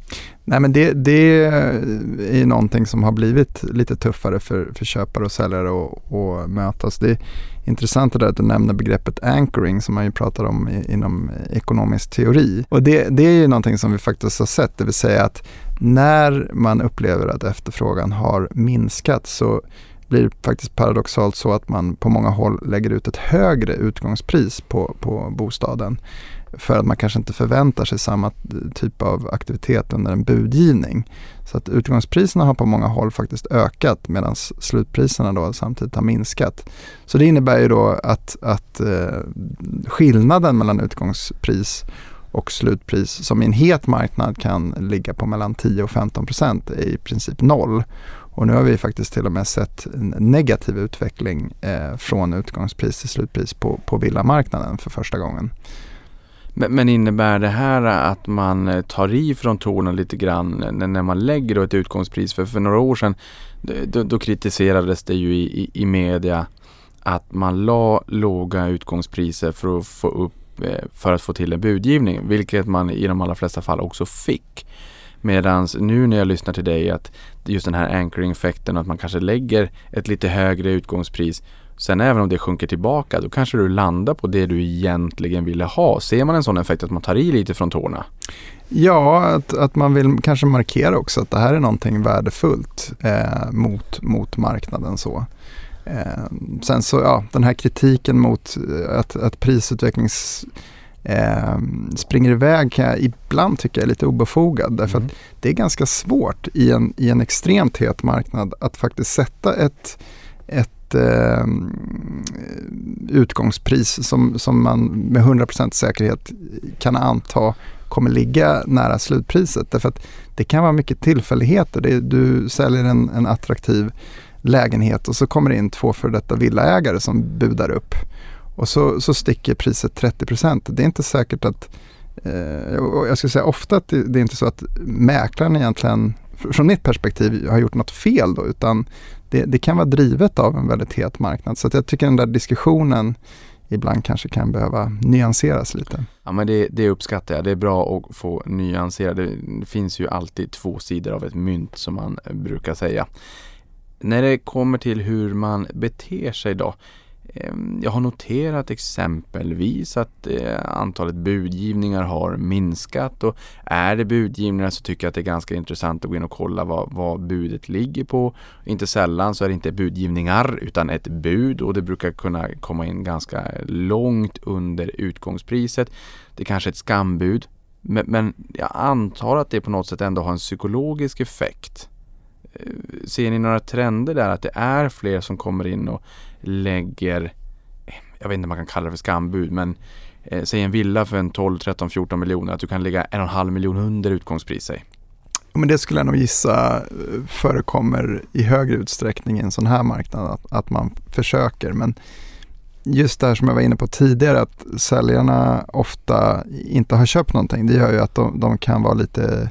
Nej, men det, det är någonting som har blivit lite tuffare för, för köpare och säljare att mötas. Det är intressant det där att du nämner begreppet anchoring som man ju pratar om i, inom ekonomisk teori. Och det, det är ju någonting som vi faktiskt har sett, det vill säga att när man upplever att efterfrågan har minskat så blir det faktiskt paradoxalt så att man på många håll lägger ut ett högre utgångspris på, på bostaden för att man kanske inte förväntar sig samma typ av aktivitet under en budgivning. Så att utgångspriserna har på många håll faktiskt ökat medan slutpriserna då samtidigt har minskat. Så det innebär ju då att, att eh, skillnaden mellan utgångspris och slutpris som i en het marknad kan ligga på mellan tio och femton procent är i princip noll. Och nu har vi faktiskt till och med sett en negativ utveckling eh, från utgångspris till slutpris på, på villamarknaden för första gången. Men, men innebär det här att man tar i från tårna lite grann när, när man lägger då ett utgångspris? För, för några år sedan då, då kritiserades det ju i, i, i media att man la låga utgångspriser för att få upp för att få till en budgivning, vilket man i de allra flesta fall också fick. Medan nu när jag lyssnar till dig att just den här anchoring-effekten att man kanske lägger ett lite högre utgångspris, sen även om det sjunker tillbaka då kanske du landar på det du egentligen ville ha. Ser man en sån effekt att man tar i lite från tårna? Ja, att, att man vill kanske markera också att det här är någonting värdefullt eh, mot, mot marknaden så. Eh, sen så, ja, den här kritiken mot att, att prisutvecklings eh, springer iväg kan jag ibland tycka är lite obefogad. Därför mm. att det är ganska svårt i en, i en extremt het marknad att faktiskt sätta ett, ett eh, utgångspris som, som man med hundra procent säkerhet kan anta kommer ligga nära slutpriset. Därför att det kan vara mycket tillfälligheter. Det är, du säljer en, en attraktiv lägenhet och så kommer det in två för detta villaägare som budar upp och så, så sticker priset trettio procent. Det är inte säkert att eh, jag skulle säga ofta att det, det är inte så att mäklaren egentligen från mitt perspektiv har gjort något fel då, utan det, det kan vara drivet av en väldigt het marknad. Så att jag tycker den där diskussionen ibland kanske kan behöva nyanseras lite. Ja, men det, det uppskattar jag. Det är bra att få nyansera. Det finns ju alltid två sidor av ett mynt som man brukar säga. När det kommer till hur man beter sig då. Jag har noterat exempelvis att antalet budgivningar har minskat, och är det budgivningar så tycker jag att det är ganska intressant att gå in och kolla vad, vad budet ligger på. Inte sällan så är det inte budgivningar utan ett bud, och det brukar kunna komma in ganska långt under utgångspriset. Det är kanske ett skambud, men, men jag antar att det på något sätt ändå har en psykologisk effekt. Ser ni några trender där att det är fler som kommer in och lägger, jag vet inte om man kan kalla det för skambud, men eh, säg en villa för en tolv, tretton, fjorton miljoner, att du kan lägga en och en halv miljon under utgångspriset? Men det skulle jag nog gissa förekommer i högre utsträckning i en sån här marknad, att, att man försöker. Men just det här som jag var inne på tidigare, att säljarna ofta inte har köpt någonting, det gör ju att de, de kan vara lite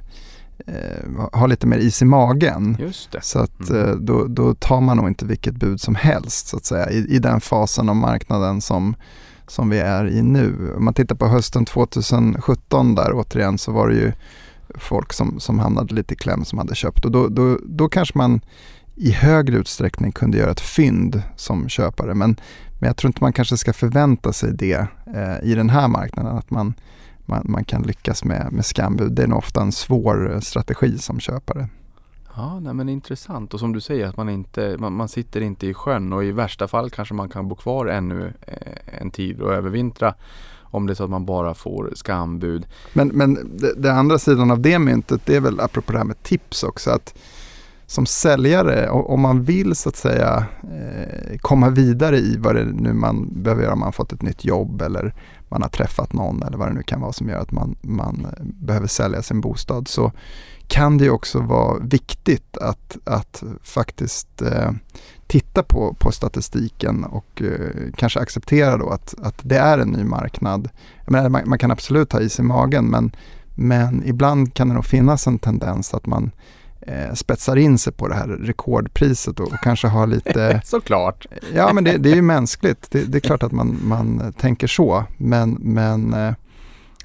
ha lite mer is i magen. Just det. Så att mm. då, då tar man nog inte vilket bud som helst så att säga i, i den fasen av marknaden som, som vi är i nu. Om man tittar på hösten tjugohundrasjutton där återigen, så var det ju folk som, som hamnade lite i kläm som hade köpt, och då, då, då kanske man i högre utsträckning kunde göra ett fynd som köpare, men, men jag tror inte man kanske ska förvänta sig det eh, i den här marknaden, att man Man, man kan lyckas med, med skambud. Det är nog ofta en svår strategi som köpare. Ja, nej, men intressant. Och som du säger, att man, inte, man, man sitter inte i sjön, och i värsta fall kanske man kan bo kvar ännu eh, en tid och övervintra om det är så att man bara får skambud. Men, men det, det andra sidan av det myntet, det är väl apropå det här med tips också, att som säljare, om man vill så att säga eh, komma vidare i vad det nu man behöver göra, om man har fått ett nytt jobb eller man har träffat någon eller vad det nu kan vara som gör att man, man behöver sälja sin bostad, så kan det också vara viktigt att, att faktiskt eh, titta på, på statistiken och eh, kanske acceptera då att, att det är en ny marknad. Jag menar, man, man kan absolut ha is i magen, men, men ibland kan det nog finnas en tendens att man eh, spetsar in sig på det här rekordpriset och, och kanske har lite... Såklart. Ja, men det, det är ju mänskligt. Det, det är klart att man, man tänker så, men, men eh,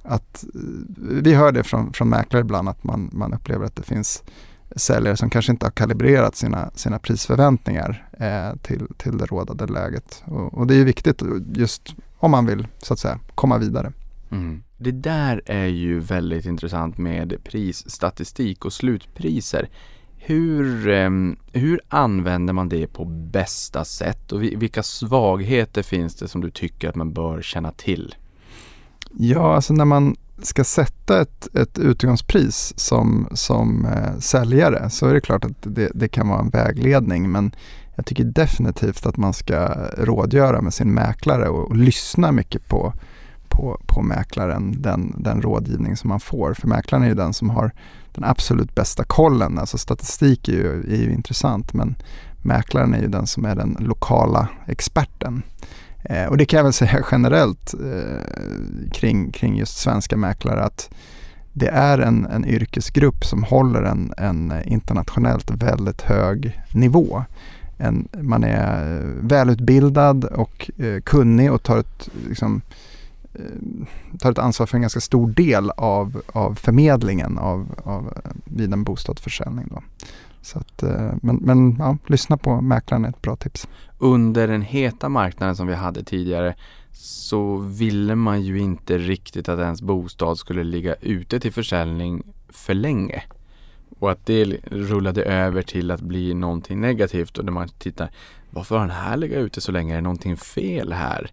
att vi hör det från, från mäklare ibland att man, man upplever att det finns säljare som kanske inte har kalibrerat sina, sina prisförväntningar eh, till, till det rådande läget. Och, och det är viktigt just om man vill så att säga komma vidare. Mm. Det där är ju väldigt intressant med prisstatistik och slutpriser. Hur, eh, hur använder man det på bästa sätt och vilka svagheter finns det som du tycker att man bör känna till? Ja, alltså när man ska sätta ett, ett utgångspris som, som eh, säljare så är det klart att det, det kan vara en vägledning, men jag tycker definitivt att man ska rådgöra med sin mäklare och, och lyssna mycket på, på, på mäklaren, den, den rådgivning som man får. För mäklaren är ju den som har den absolut bästa kollen. Alltså statistik är ju, är ju intressant, men mäklaren är ju den som är den lokala experten. Eh, och det kan jag väl säga generellt eh, kring, kring just svenska mäklare, att det är en, en yrkesgrupp som håller en, en internationellt väldigt hög nivå. En, man är välutbildad och eh, kunnig och tar ett, liksom, eh, tar ett ansvar för en ganska stor del av, av förmedlingen av, av, vid en bostadsförsäljning då. Så att, men men ja, lyssna på mäklaren är ett bra tips. Under den heta marknaden som vi hade tidigare så ville man ju inte riktigt att ens bostad skulle ligga ute till försäljning för länge. Och att det rullade över till att bli någonting negativt. Och när man tittar, varför har den här legat ute så länge? Är det någonting fel här?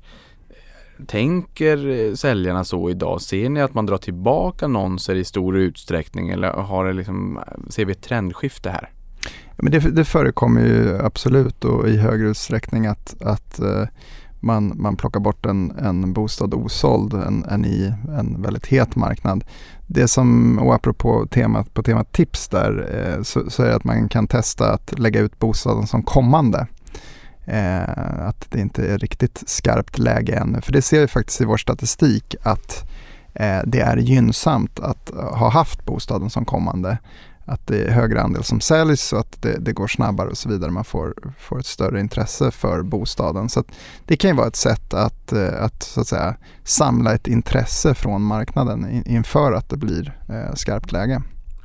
Tänker säljarna så idag? Ser ni att man drar tillbaka annonser i stor utsträckning? Eller har det liksom, ser vi ett trendskifte här? Men det, det förekommer ju absolut och i högre utsträckning att, att uh, man, man plockar bort en, en bostad osåld än, än i en väldigt het marknad. Det som, och apropå temat, på temat tips där, eh, så, så är det att man kan testa att lägga ut bostaden som kommande. Eh, att det inte är riktigt skarpt läge ännu. För det ser vi faktiskt i vår statistik att eh, det är gynnsamt att ha haft bostaden som kommande. Att det är högre andel som säljs och att det, det går snabbare och så vidare. Man får, får ett större intresse för bostaden. Så att det kan ju vara ett sätt att, att, så att säga, samla ett intresse från marknaden inför att det blir eh, skarpt läge.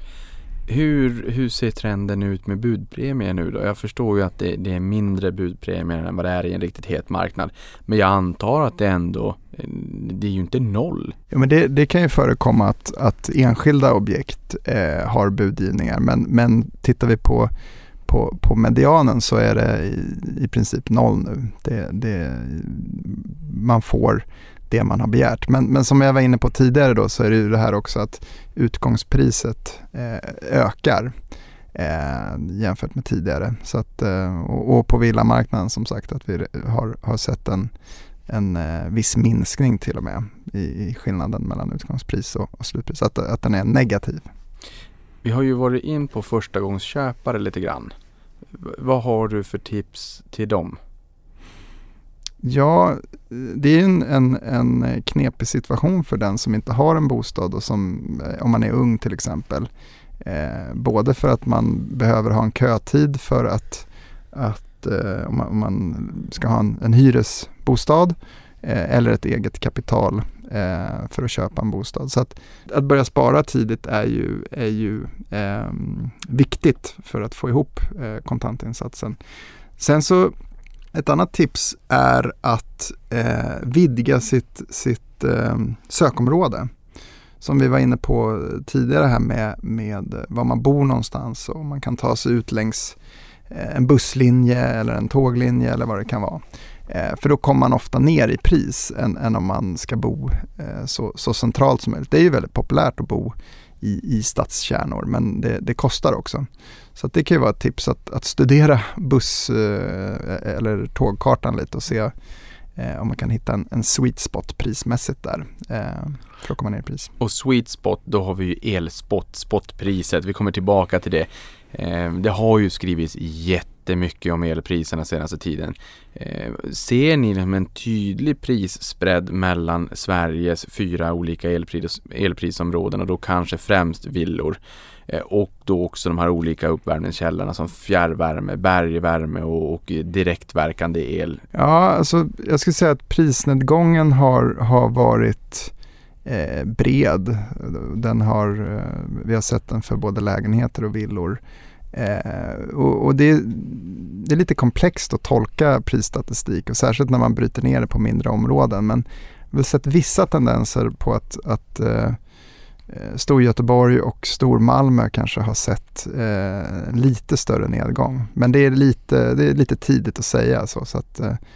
Hur, hur ser trenden ut med budpremier nu då? Jag förstår ju att det, det är mindre budpremier än vad det är i en riktigt het marknad. Men jag antar att det ändå, det är ju inte noll. Ja, men det, det kan ju förekomma att, att enskilda objekt eh, har budgivningar. Men, men tittar vi på, på, på medianen så är det i, i princip noll nu. Det, det, man får det man har begärt. Men, men som jag var inne på tidigare då, så är det ju det här också att utgångspriset eh, ökar eh, jämfört med tidigare. Så att, eh, och, och på villamarknaden som sagt att vi har, har sett en, en eh, viss minskning till och med i, i skillnaden mellan utgångspris och, och slutpris. Att, att den är negativ. Vi har ju varit in på förstagångsköpare lite grann. Vad har du för tips till dem? Ja, det är en, en, en knepig situation för den som inte har en bostad och som, om man är ung till exempel. Eh, både för att man behöver ha en kötid för att, att eh, om, man, om man ska ha en, en hyresbostad eh, eller ett eget kapital eh, för att köpa en bostad. Så att, att börja spara tidigt är ju, är ju eh, viktigt för att få ihop eh, kontantinsatsen. Sen så ett annat tips är att eh, vidga sitt, sitt eh, sökområde. Som vi var inne på tidigare här med, med var man bor någonstans. Och man kan ta sig ut längs eh, en busslinje eller en tåglinje eller vad det kan vara. Eh, för då kommer man ofta ner i pris än, än om man ska bo eh, så, så centralt som möjligt. Det är ju väldigt populärt att bo i, i stadskärnor, men det, det kostar också. Så att det kan ju vara ett tips att, att studera buss eh, eller tågkartan lite och se eh, om man kan hitta en, en sweet spot prismässigt där eh, för att komma ner i pris. Och sweet spot, då har vi ju elspot, spotpriset. Vi kommer tillbaka till det. Eh, det har ju skrivits jättemycket om elpriserna senaste tiden. Eh, ser ni en tydlig prisspread mellan Sveriges fyra olika elpris, elprisområden och då kanske främst villor? Och då också de här olika uppvärmningskällorna som fjärrvärme, bergvärme och, och direktverkande el. Ja, alltså jag skulle säga att prisnedgången har, har varit eh, bred. Den har, eh, vi har sett den för både lägenheter och villor. Eh, och och det, det är lite komplext att tolka prisstatistik och särskilt när man bryter ner det på mindre områden. Men vi har sett vissa tendenser på att, att eh, Storgöteborg och Stormalmö kanske har sett eh, lite större nedgång. Men det är lite, det är lite tidigt att säga så, så att eh,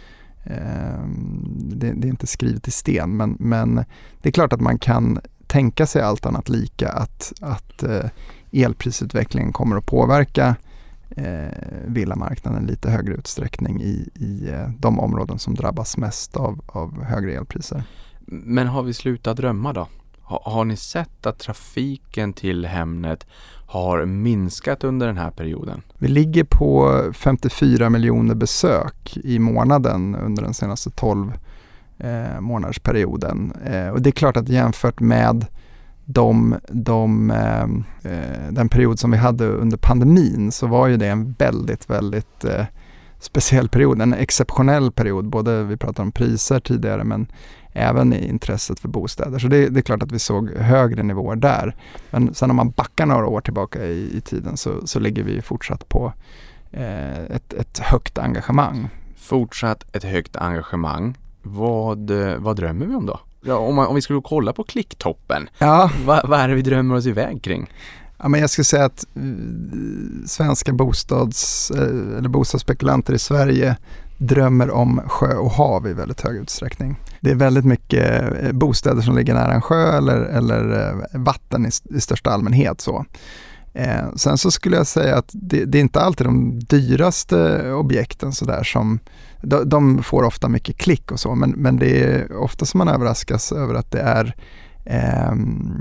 det, det är inte skrivet i sten. Men, men det är klart att man kan tänka sig allt annat lika att, att eh, elprisutvecklingen kommer att påverka eh, villamarknaden i lite högre utsträckning i, i eh, de områden som drabbas mest av, av högre elpriser. Men har vi slutat drömma då? Har, har ni sett att trafiken till Hemnet har minskat under den här perioden? Vi ligger på femtiofyra miljoner besök i månaden under den senaste tolv eh, månadersperioden. Eh, och det är klart att jämfört med de, de, eh, den period som vi hade under pandemin så var ju det en väldigt, väldigt eh, speciell period. En exceptionell period. Både vi pratade om priser tidigare men även i intresset för bostäder. Så det, det är klart att vi såg högre nivåer där. Men sen om man backar några år tillbaka i, i tiden så, så ligger vi fortsatt på eh, ett, ett högt engagemang. Fortsatt ett högt engagemang. Vad, vad drömmer vi om då? Ja, om, man, om vi skulle kolla på klicktoppen, ja. vad, vad är det vi drömmer oss iväg kring? Ja, men jag skulle säga att uh, svenska bostads, uh, eller bostadsspekulanter i Sverige drömmer om sjö och hav i väldigt hög utsträckning. Det är väldigt mycket uh, bostäder som ligger nära en sjö eller, eller uh, vatten i, i största allmänhet. Så. Uh, sen så skulle jag säga att det, det är inte alltid de dyraste objekten så där som de, de får ofta mycket klick och så, men, men det är ofta som man överraskas över att det är Eh,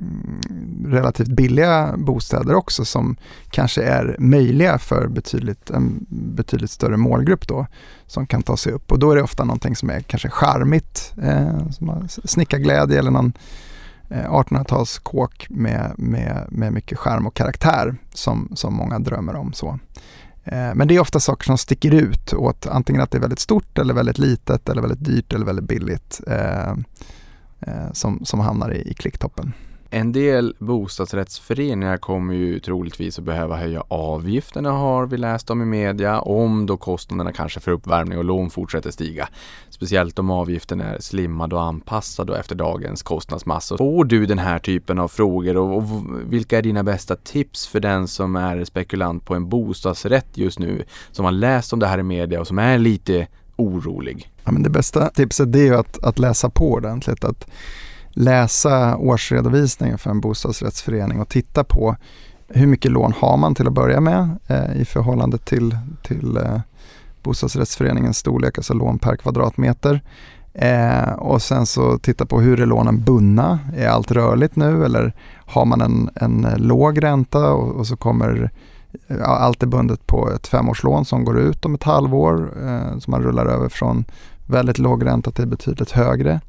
relativt billiga bostäder också som kanske är möjliga för betydligt, en betydligt större målgrupp då som kan ta sig upp. Och då är det ofta någonting som är kanske charmigt, eh, som har snickarglädje eller någon eh, artonhundratals-kåk med, med, med mycket charm och karaktär som, som många drömmer om. Så. Eh, men det är ofta saker som sticker ut åt antingen att det är väldigt stort eller väldigt litet eller väldigt dyrt eller väldigt billigt. Eh, Som, som hamnar i, i klicktoppen. En del bostadsrättsföreningar kommer ju troligtvis att behöva höja avgifterna, har vi läst om i media, om då kostnaderna kanske för uppvärmning och lån fortsätter stiga. Speciellt om avgiften är slimmad och anpassad efter dagens kostnadsmassa. Får du den här typen av frågor och, och vilka är dina bästa tips för den som är spekulant på en bostadsrätt just nu, som har läst om det här i media och som är lite orolig? Ja, men det bästa tipset är ju att, att läsa på ordentligt, att läsa årsredovisningen för en bostadsrättsförening och titta på hur mycket lån har man till att börja med eh, i förhållande till, till eh, bostadsrättsföreningens storlek, alltså lån per kvadratmeter. Eh, och sen så titta på hur är lånen bundna, är allt rörligt nu eller har man en, en låg ränta och, och så kommer ja, allt är bundet på ett femårslån som går ut om ett halvår, eh, som man rullar över från väldigt låg ränta till betydligt högre.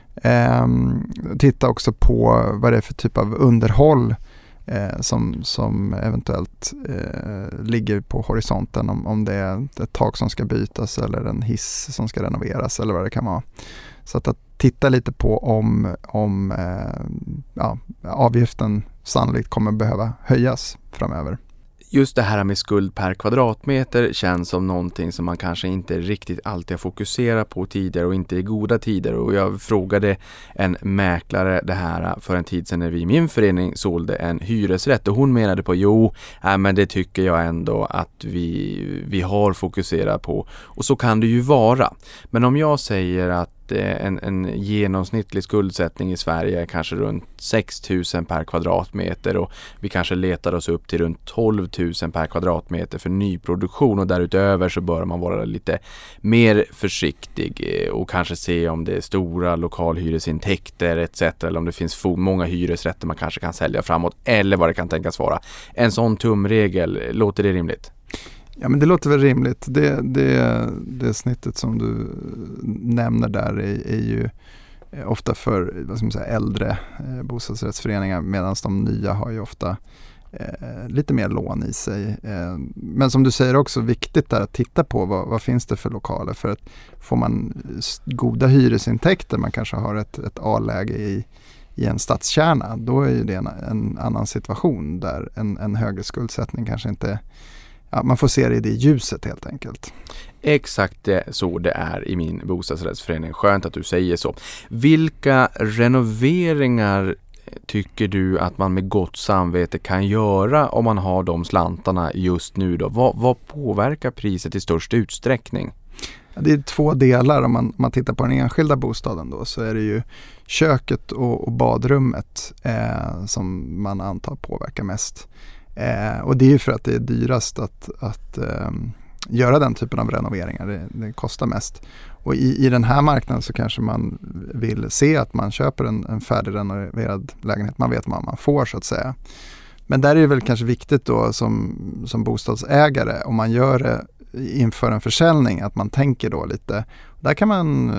Eh, titta också på vad det är för typ av underhåll eh, som, som eventuellt eh, ligger på horisonten, om, om det är ett tak som ska bytas eller en hiss som ska renoveras eller vad det kan vara. Så att, att titta lite på om, om eh, ja, avgiften sannolikt kommer behöva höjas framöver. Just det här med skuld per kvadratmeter känns som någonting som man kanske inte riktigt alltid har fokuserat på tidigare och inte i goda tider. Och jag frågade en mäklare det här för en tid sedan när vi i min förening sålde en hyresrätt och hon menade på jo, äh, men det tycker jag ändå att vi, vi har fokuserat på. Och så kan det ju vara. Men om jag säger att En, en genomsnittlig skuldsättning i Sverige är kanske runt sex tusen per kvadratmeter och vi kanske letar oss upp till runt tolv tusen per kvadratmeter för nyproduktion, och därutöver så bör man vara lite mer försiktig och kanske se om det är stora lokalhyresintäkter et cetera eller om det finns många hyresrätter man kanske kan sälja framåt eller vad det kan tänkas vara. En sån tumregel, låter det rimligt? Ja, men det låter väl rimligt. Det, det, det snittet som du nämner där är, är ju ofta för vad ska man säga, äldre eh, bostadsrättsföreningar, medan de nya har ju ofta eh, lite mer lån i sig. Eh, men som du säger också, viktigt är att titta på vad, vad finns det för lokaler, för att får man goda hyresintäkter, man kanske har ett, ett A-läge i, i en stadskärna, då är ju det en, en annan situation där en, en högre skuldsättning kanske inte, ja, man får se det i det ljuset helt enkelt. Exakt det, så det är i min bostadsrättsförening. Skönt att du säger så. Vilka renoveringar tycker du att man med gott samvete kan göra om man har de slantarna just nu då? Vad, vad påverkar priset i störst utsträckning? Det är två delar. Om man, om man tittar på den enskilda bostaden då, så är det ju köket och, och badrummet eh, som man antar påverkar mest. Eh, och det är ju för att det är dyrast att, att eh, göra den typen av renoveringar. Det, det kostar mest. Och i, i den här marknaden så kanske man vill se att man köper en, en färdigrenoverad lägenhet. Man vet vad man får så att säga. Men där är det väl kanske viktigt då som, som bostadsägare, om man gör det inför en försäljning, att man tänker då lite. Där kan man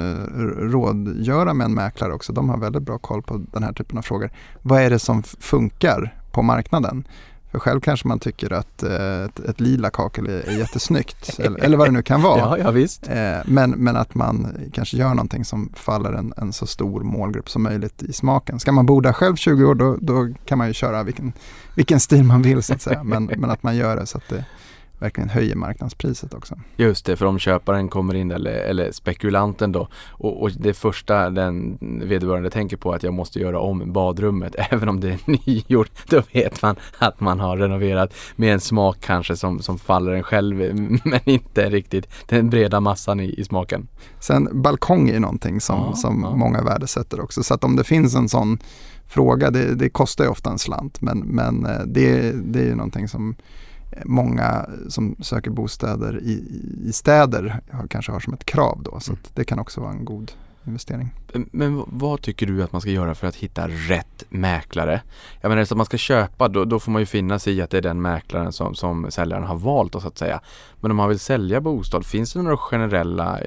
rådgöra med en mäklare också. De har väldigt bra koll på den här typen av frågor. Vad är det som funkar på marknaden? För själv kanske man tycker att eh, ett, ett lila kakel är, är jättesnyggt. eller, eller vad det nu kan vara. Ja, ja, visst. Eh, men, men att man kanske gör någonting som faller en, en så stor målgrupp som möjligt i smaken. Ska man bo där själv tjugo år, då, då kan man ju köra vilken, vilken stil man vill så att säga. Men, men att man gör det så att det verkligen höjer marknadspriset också. Just det, för om köparen kommer in eller, eller spekulanten då och, och det första den vederbörande tänker på att jag måste göra om badrummet även om det är nygjort, då vet man att man har renoverat med en smak kanske som, som faller en själv men inte riktigt den breda massan i, i smaken. Sen balkong är någonting som, ja, som ja. många värdesätter också, så att om det finns en sån fråga, det, det kostar ju ofta en slant men, men det, det är ju någonting som många som söker bostäder i, i städer har, kanske har som ett krav då, så att det kan också vara en god investering. Men vad tycker du att man ska göra för att hitta rätt mäklare? Jag menar, så att man ska köpa, då, då får man ju finna sig i att det är den mäklaren som, som säljaren har valt då, så att säga. Men om man vill sälja bostad, finns det några generella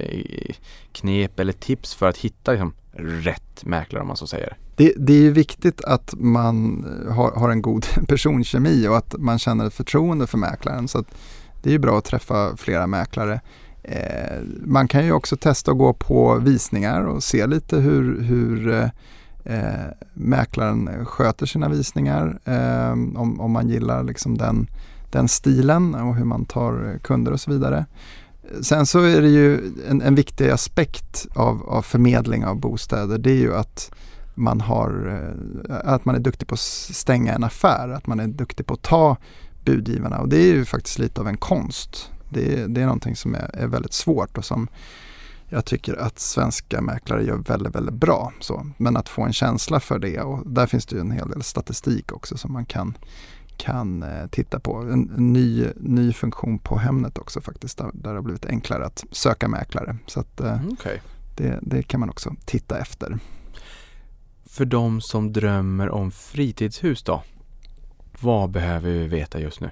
knep eller tips för att hitta liksom, rätt mäklare om man så säger? Det, det är ju viktigt att man har, har en god personkemi och att man känner ett förtroende för mäklaren. Så att det är ju bra att träffa flera mäklare. Eh, man kan ju också testa att gå på visningar och se lite hur, hur eh, mäklaren sköter sina visningar. Eh, om, om man gillar liksom den, den stilen och hur man tar kunder och så vidare. Sen så är det ju en, en viktig aspekt av, av förmedling av bostäder. Det är ju att man har, att man är duktig på att stänga en affär, att man är duktig på att ta budgivarna, och det är ju faktiskt lite av en konst. Det är, det är någonting som är, är väldigt svårt och som jag tycker att svenska mäklare gör väldigt, väldigt bra. Så. Men att få en känsla för det, och där finns det ju en hel del statistik också som man kan, kan eh, titta på. En, en ny, ny funktion på Hemnet också faktiskt, där, där det har blivit enklare att söka mäklare. Så att, eh, okay. det, det kan man också titta efter. För de som drömmer om fritidshus då, vad behöver vi veta just nu?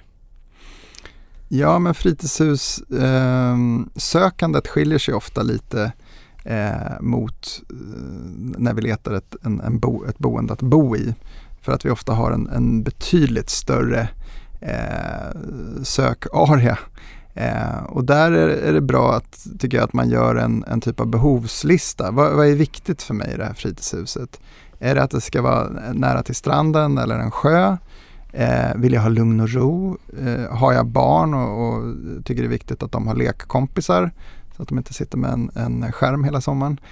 Ja, men fritidshus eh, sökandet skiljer sig ofta lite eh, mot eh, när vi letar ett, en, en bo, ett boende att bo i. För att vi ofta har en, en betydligt större eh, sökarea. Eh, och där är, är det bra att, tycker jag, att man gör en, en typ av behovslista. Vad, vad är viktigt för mig i det här fritidshuset? Är det att det ska vara nära till stranden eller en sjö? Eh, vill jag ha lugn och ro? Eh, har jag barn och, och tycker det är viktigt att de har lekkompisar så att de inte sitter med en, en skärm hela sommaren?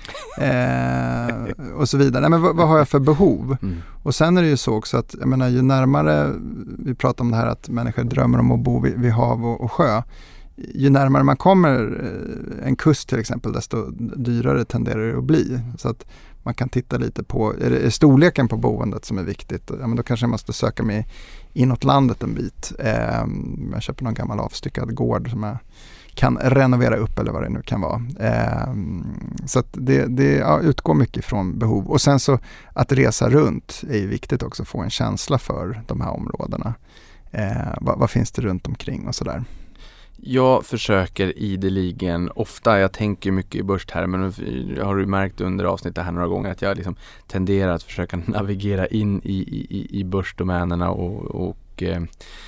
Eh, och så vidare. Nej, men vad, vad har jag för behov? Mm. Och sen är det ju så också att jag menar, ju närmare, vi pratar om det här att människor drömmer om att bo vid, vid hav och, och sjö. Ju närmare man kommer en kust till exempel, desto dyrare tenderar det att bli. Så att man kan titta lite på, är det storleken på boendet som är viktigt? Ja, men då kanske jag måste söka mig inåt landet en bit. Eh, jag köper någon gammal avstyckad gård som jag kan renovera upp eller vad det nu kan vara. Eh, så att det, det ja, utgår mycket från behov. Och sen så att resa runt är ju viktigt också, få en känsla för de här områdena. Eh, vad, vad finns det runt omkring och sådär. Jag försöker ideligen, ofta, jag tänker mycket i börstermer, jag har ju märkt under avsnittet här några gånger att jag liksom tenderar att försöka navigera in i, i, i börsdomänerna och, och eh,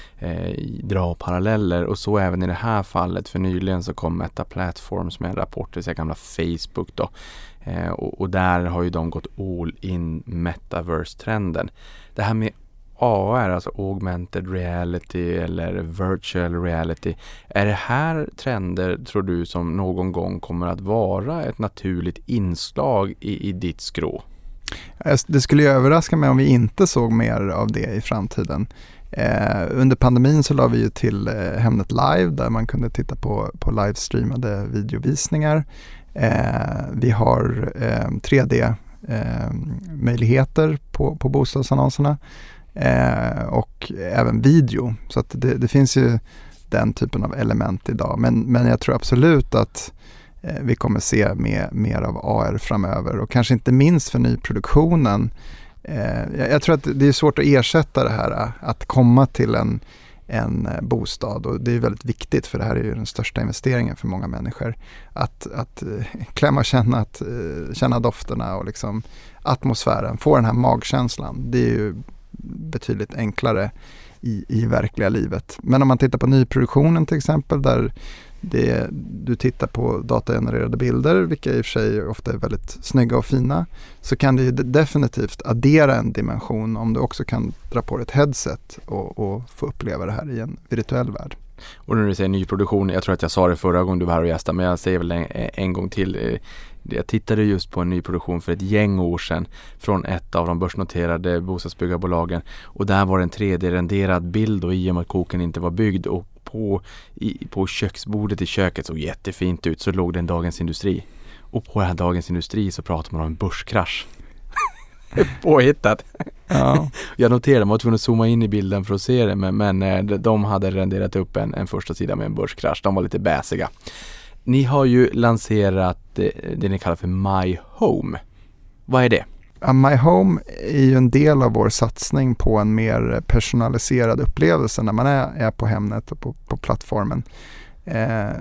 dra paralleller, och så även i det här fallet. För nyligen så kom Meta Platforms med en rapport till sig gamla Facebook då, Eh, och, och där har ju de gått all in metaverse-trenden. Det här med A R, alltså augmented reality eller virtual reality. Är det här trender, tror du, som någon gång kommer att vara ett naturligt inslag i, i ditt skrå? Det skulle ju överraska mig om vi inte såg mer av det i framtiden. Eh, under pandemin så la vi ju till eh, Hemnet Live där man kunde titta på, på livestreamade videovisningar. Eh, vi har eh, tre D-möjligheter eh, på, på bostadsannonserna. Eh, och även video, så att det, det finns ju den typen av element idag, men, men jag tror absolut att eh, vi kommer se mer, mer av A R framöver, och kanske inte minst för nyproduktionen. eh, jag, jag tror att det är svårt att ersätta det här att komma till en, en bostad, och det är väldigt viktigt, för det här är ju den största investeringen för många människor, att, att klämma och känna, att, känna dofterna och liksom atmosfären, få den här magkänslan. Det är ju betydligt enklare i, i verkliga livet. Men om man tittar på nyproduktionen till exempel, där det, du tittar på datagenererade bilder, vilka i och för sig ofta är väldigt snygga och fina, så kan det ju definitivt addera en dimension om du också kan dra på ett headset och, och få uppleva det här i en virtuell värld. Och när du säger nyproduktion, jag tror att jag sa det förra gången du var här och gästade, men jag säger väl en, en gång till. Jag tittade just på en nyproduktion för ett gäng år sedan från ett av de börsnoterade bostadsbyggarbolagen, och där var det en tre D-renderad bild, och i och med att kåken inte var byggd, och på, i, på köksbordet i köket såg jättefint ut, så låg det en Dagens Industri, och på den här Dagens Industri så pratar man om en börskrasch. Påhittat. Ja. Jag noterade, man var tvungen att zooma in i bilden för att se det, men, men de hade renderat upp en, en första sida med en börskrasch. De var lite bäsiga. Ni har ju lanserat det, det ni kallar för My Home. Vad är det? Ja, My Home är ju en del av vår satsning på en mer personaliserad upplevelse när man är, är på Hemnet och på, på plattformen. Eh,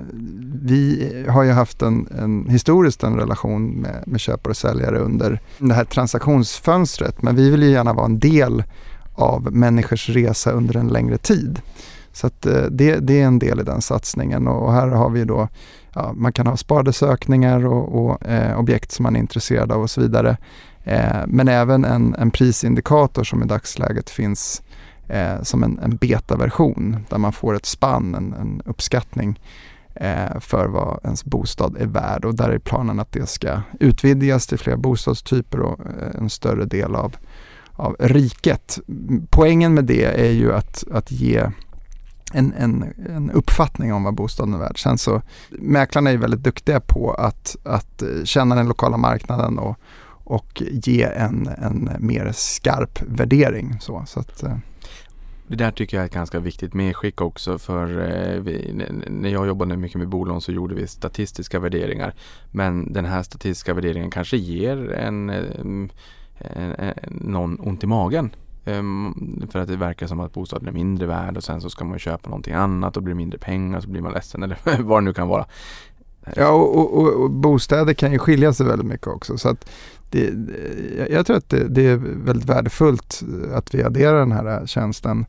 vi har ju haft en, en historiskt en relation med, med köpare och säljare under det här transaktionsfönstret, men vi vill ju gärna vara en del av människors resa under en längre tid. Så att eh, det, det är en del i den satsningen, och, och här har vi då, ja, man kan ha spardesökningar och, och eh, objekt som man är intresserad av och så vidare. Eh, men även en, en prisindikator som i dagsläget finns Eh, som en, en betaversion där man får ett spann, en, en uppskattning eh, för vad ens bostad är värd, och där är planen att det ska utvidgas till fler bostadstyper och eh, en större del av, av riket. Poängen med det är ju att, att ge en, en, en uppfattning om vad bostaden är värd. Sen så, mäklarna är väldigt duktiga på att, att känna den lokala marknaden och, och ge en, en mer skarp värdering. Så, så att, eh, Det där tycker jag är ett ganska viktigt medskick också, för eh, vi, när jag jobbade mycket med bolån så gjorde vi statistiska värderingar, men den här statistiska värderingen kanske ger en, en, en någon ont i magen, um, för att det verkar som att bostaden är mindre värd, och sen så ska man köpa någonting annat och blir mindre pengar, så blir man ledsen eller vad det nu kan vara. Ja, och, och, och bostäder kan ju skilja sig väldigt mycket också, så att det, jag tror att det, det är väldigt värdefullt att vi adderar den här tjänsten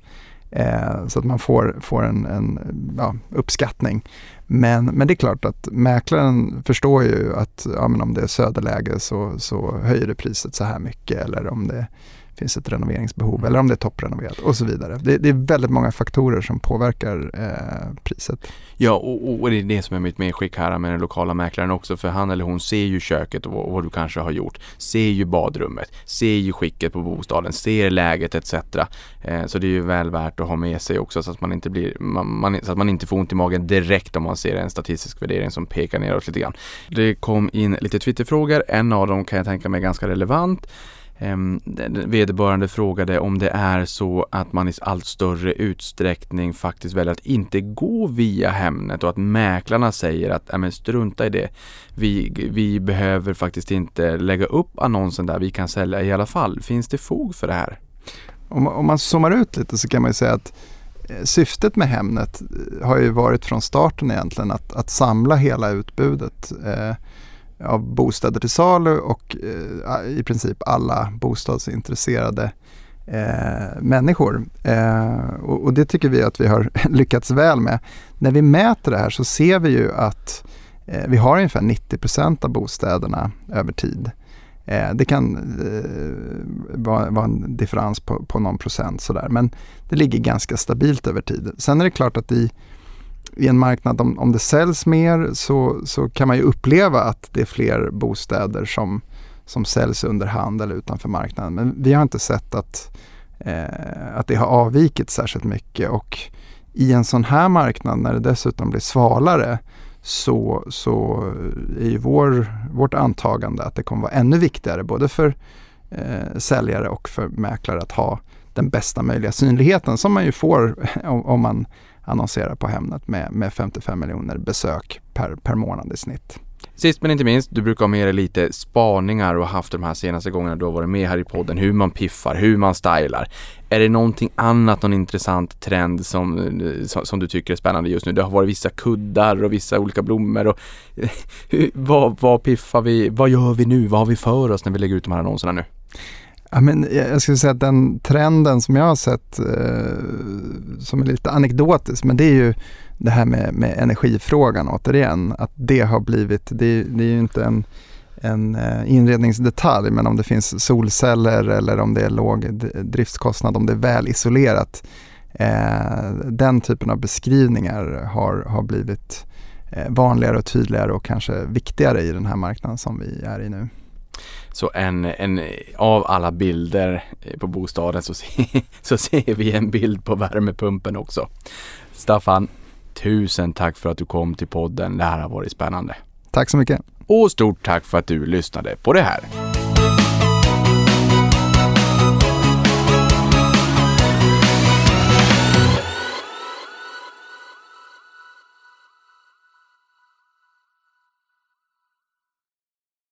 eh, så att man får, får en, en ja, uppskattning. Men, men det är klart att mäklaren förstår ju att ja, men om det är söderläge så, så höjer det priset så här mycket, eller om det finns ett renoveringsbehov, eller om det är topprenoverat och så vidare. Det, det är väldigt många faktorer som påverkar eh, priset. Ja, och, och det är det som är mitt medskick här med den lokala mäklaren också, för han eller hon ser ju köket och, och vad du kanske har gjort, ser ju badrummet, ser ju skicket på bostaden, ser läget et cetera. Eh, så det är ju väl värt att ha med sig också, så att man inte blir man, man, så att man inte får ont i magen direkt om man ser en statistisk värdering som pekar neråt lite grann. Det kom in lite Twitterfrågor, en av dem kan jag tänka mig ganska relevant. Um, vederbörande frågade om det är så att man i allt större utsträckning faktiskt väljer att inte gå via Hemnet, och att mäklarna säger att äh, men strunta i det. Vi, vi behöver faktiskt inte lägga upp annonsen där, vi kan sälja i alla fall. Finns det fog för det här? Om, om man zoomar ut lite så kan man ju säga att eh, syftet med Hemnet har ju varit från starten egentligen att, att samla hela utbudet eh, av bostäder till salu, och eh, i princip alla bostadsintresserade eh, människor. Eh, och, och det tycker vi att vi har lyckats väl med. När vi mäter det här så ser vi ju att eh, vi har ungefär nittio procent av bostäderna över tid. Eh, det kan eh, vara, vara en differens på, på någon procent sådär, men det ligger ganska stabilt över tid. Sen är det klart att i, i en marknad, om, om det säljs mer så, så kan man ju uppleva att det är fler bostäder som, som säljs under hand eller utanför marknaden. Men vi har inte sett att, eh, att det har avvikit särskilt mycket, och i en sån här marknad när det dessutom blir svalare så, så är ju vår, vårt antagande att det kommer vara ännu viktigare både för eh, säljare och för mäklare att ha den bästa möjliga synligheten som man ju får om, om man annonserar på Hemnet med, med femtiofem miljoner besök per, per månad i snitt. Sist men inte minst, du brukar ha med dig lite spaningar och haft de här senaste gångerna du har varit med här i podden, hur man piffar, hur man stylar. Är det någonting annat, någon intressant trend som, som, som du tycker är spännande just nu? Det har varit vissa kuddar och vissa olika blommor. Och, vad, vad piffar vi, vad gör vi nu? Vad har vi för oss när vi lägger ut de här annonserna nu? Ja, men jag skulle säga att den trenden som jag har sett eh, som är lite anekdotisk, men det är ju det här med, med energifrågan återigen. Att det har blivit, det, det är ju inte en, en inredningsdetalj, men om det finns solceller eller om det är låg driftskostnad, om det är väl isolerat. Eh, den typen av beskrivningar har, har blivit eh, vanligare och tydligare och kanske viktigare i den här marknaden som vi är i nu. Så en, en, av alla bilder på bostaden så, se, så ser vi en bild på värmepumpen också. Staffan, tusen tack för att du kom till podden. Det här har varit spännande. Tack så mycket. Och stort tack för att du lyssnade på det här.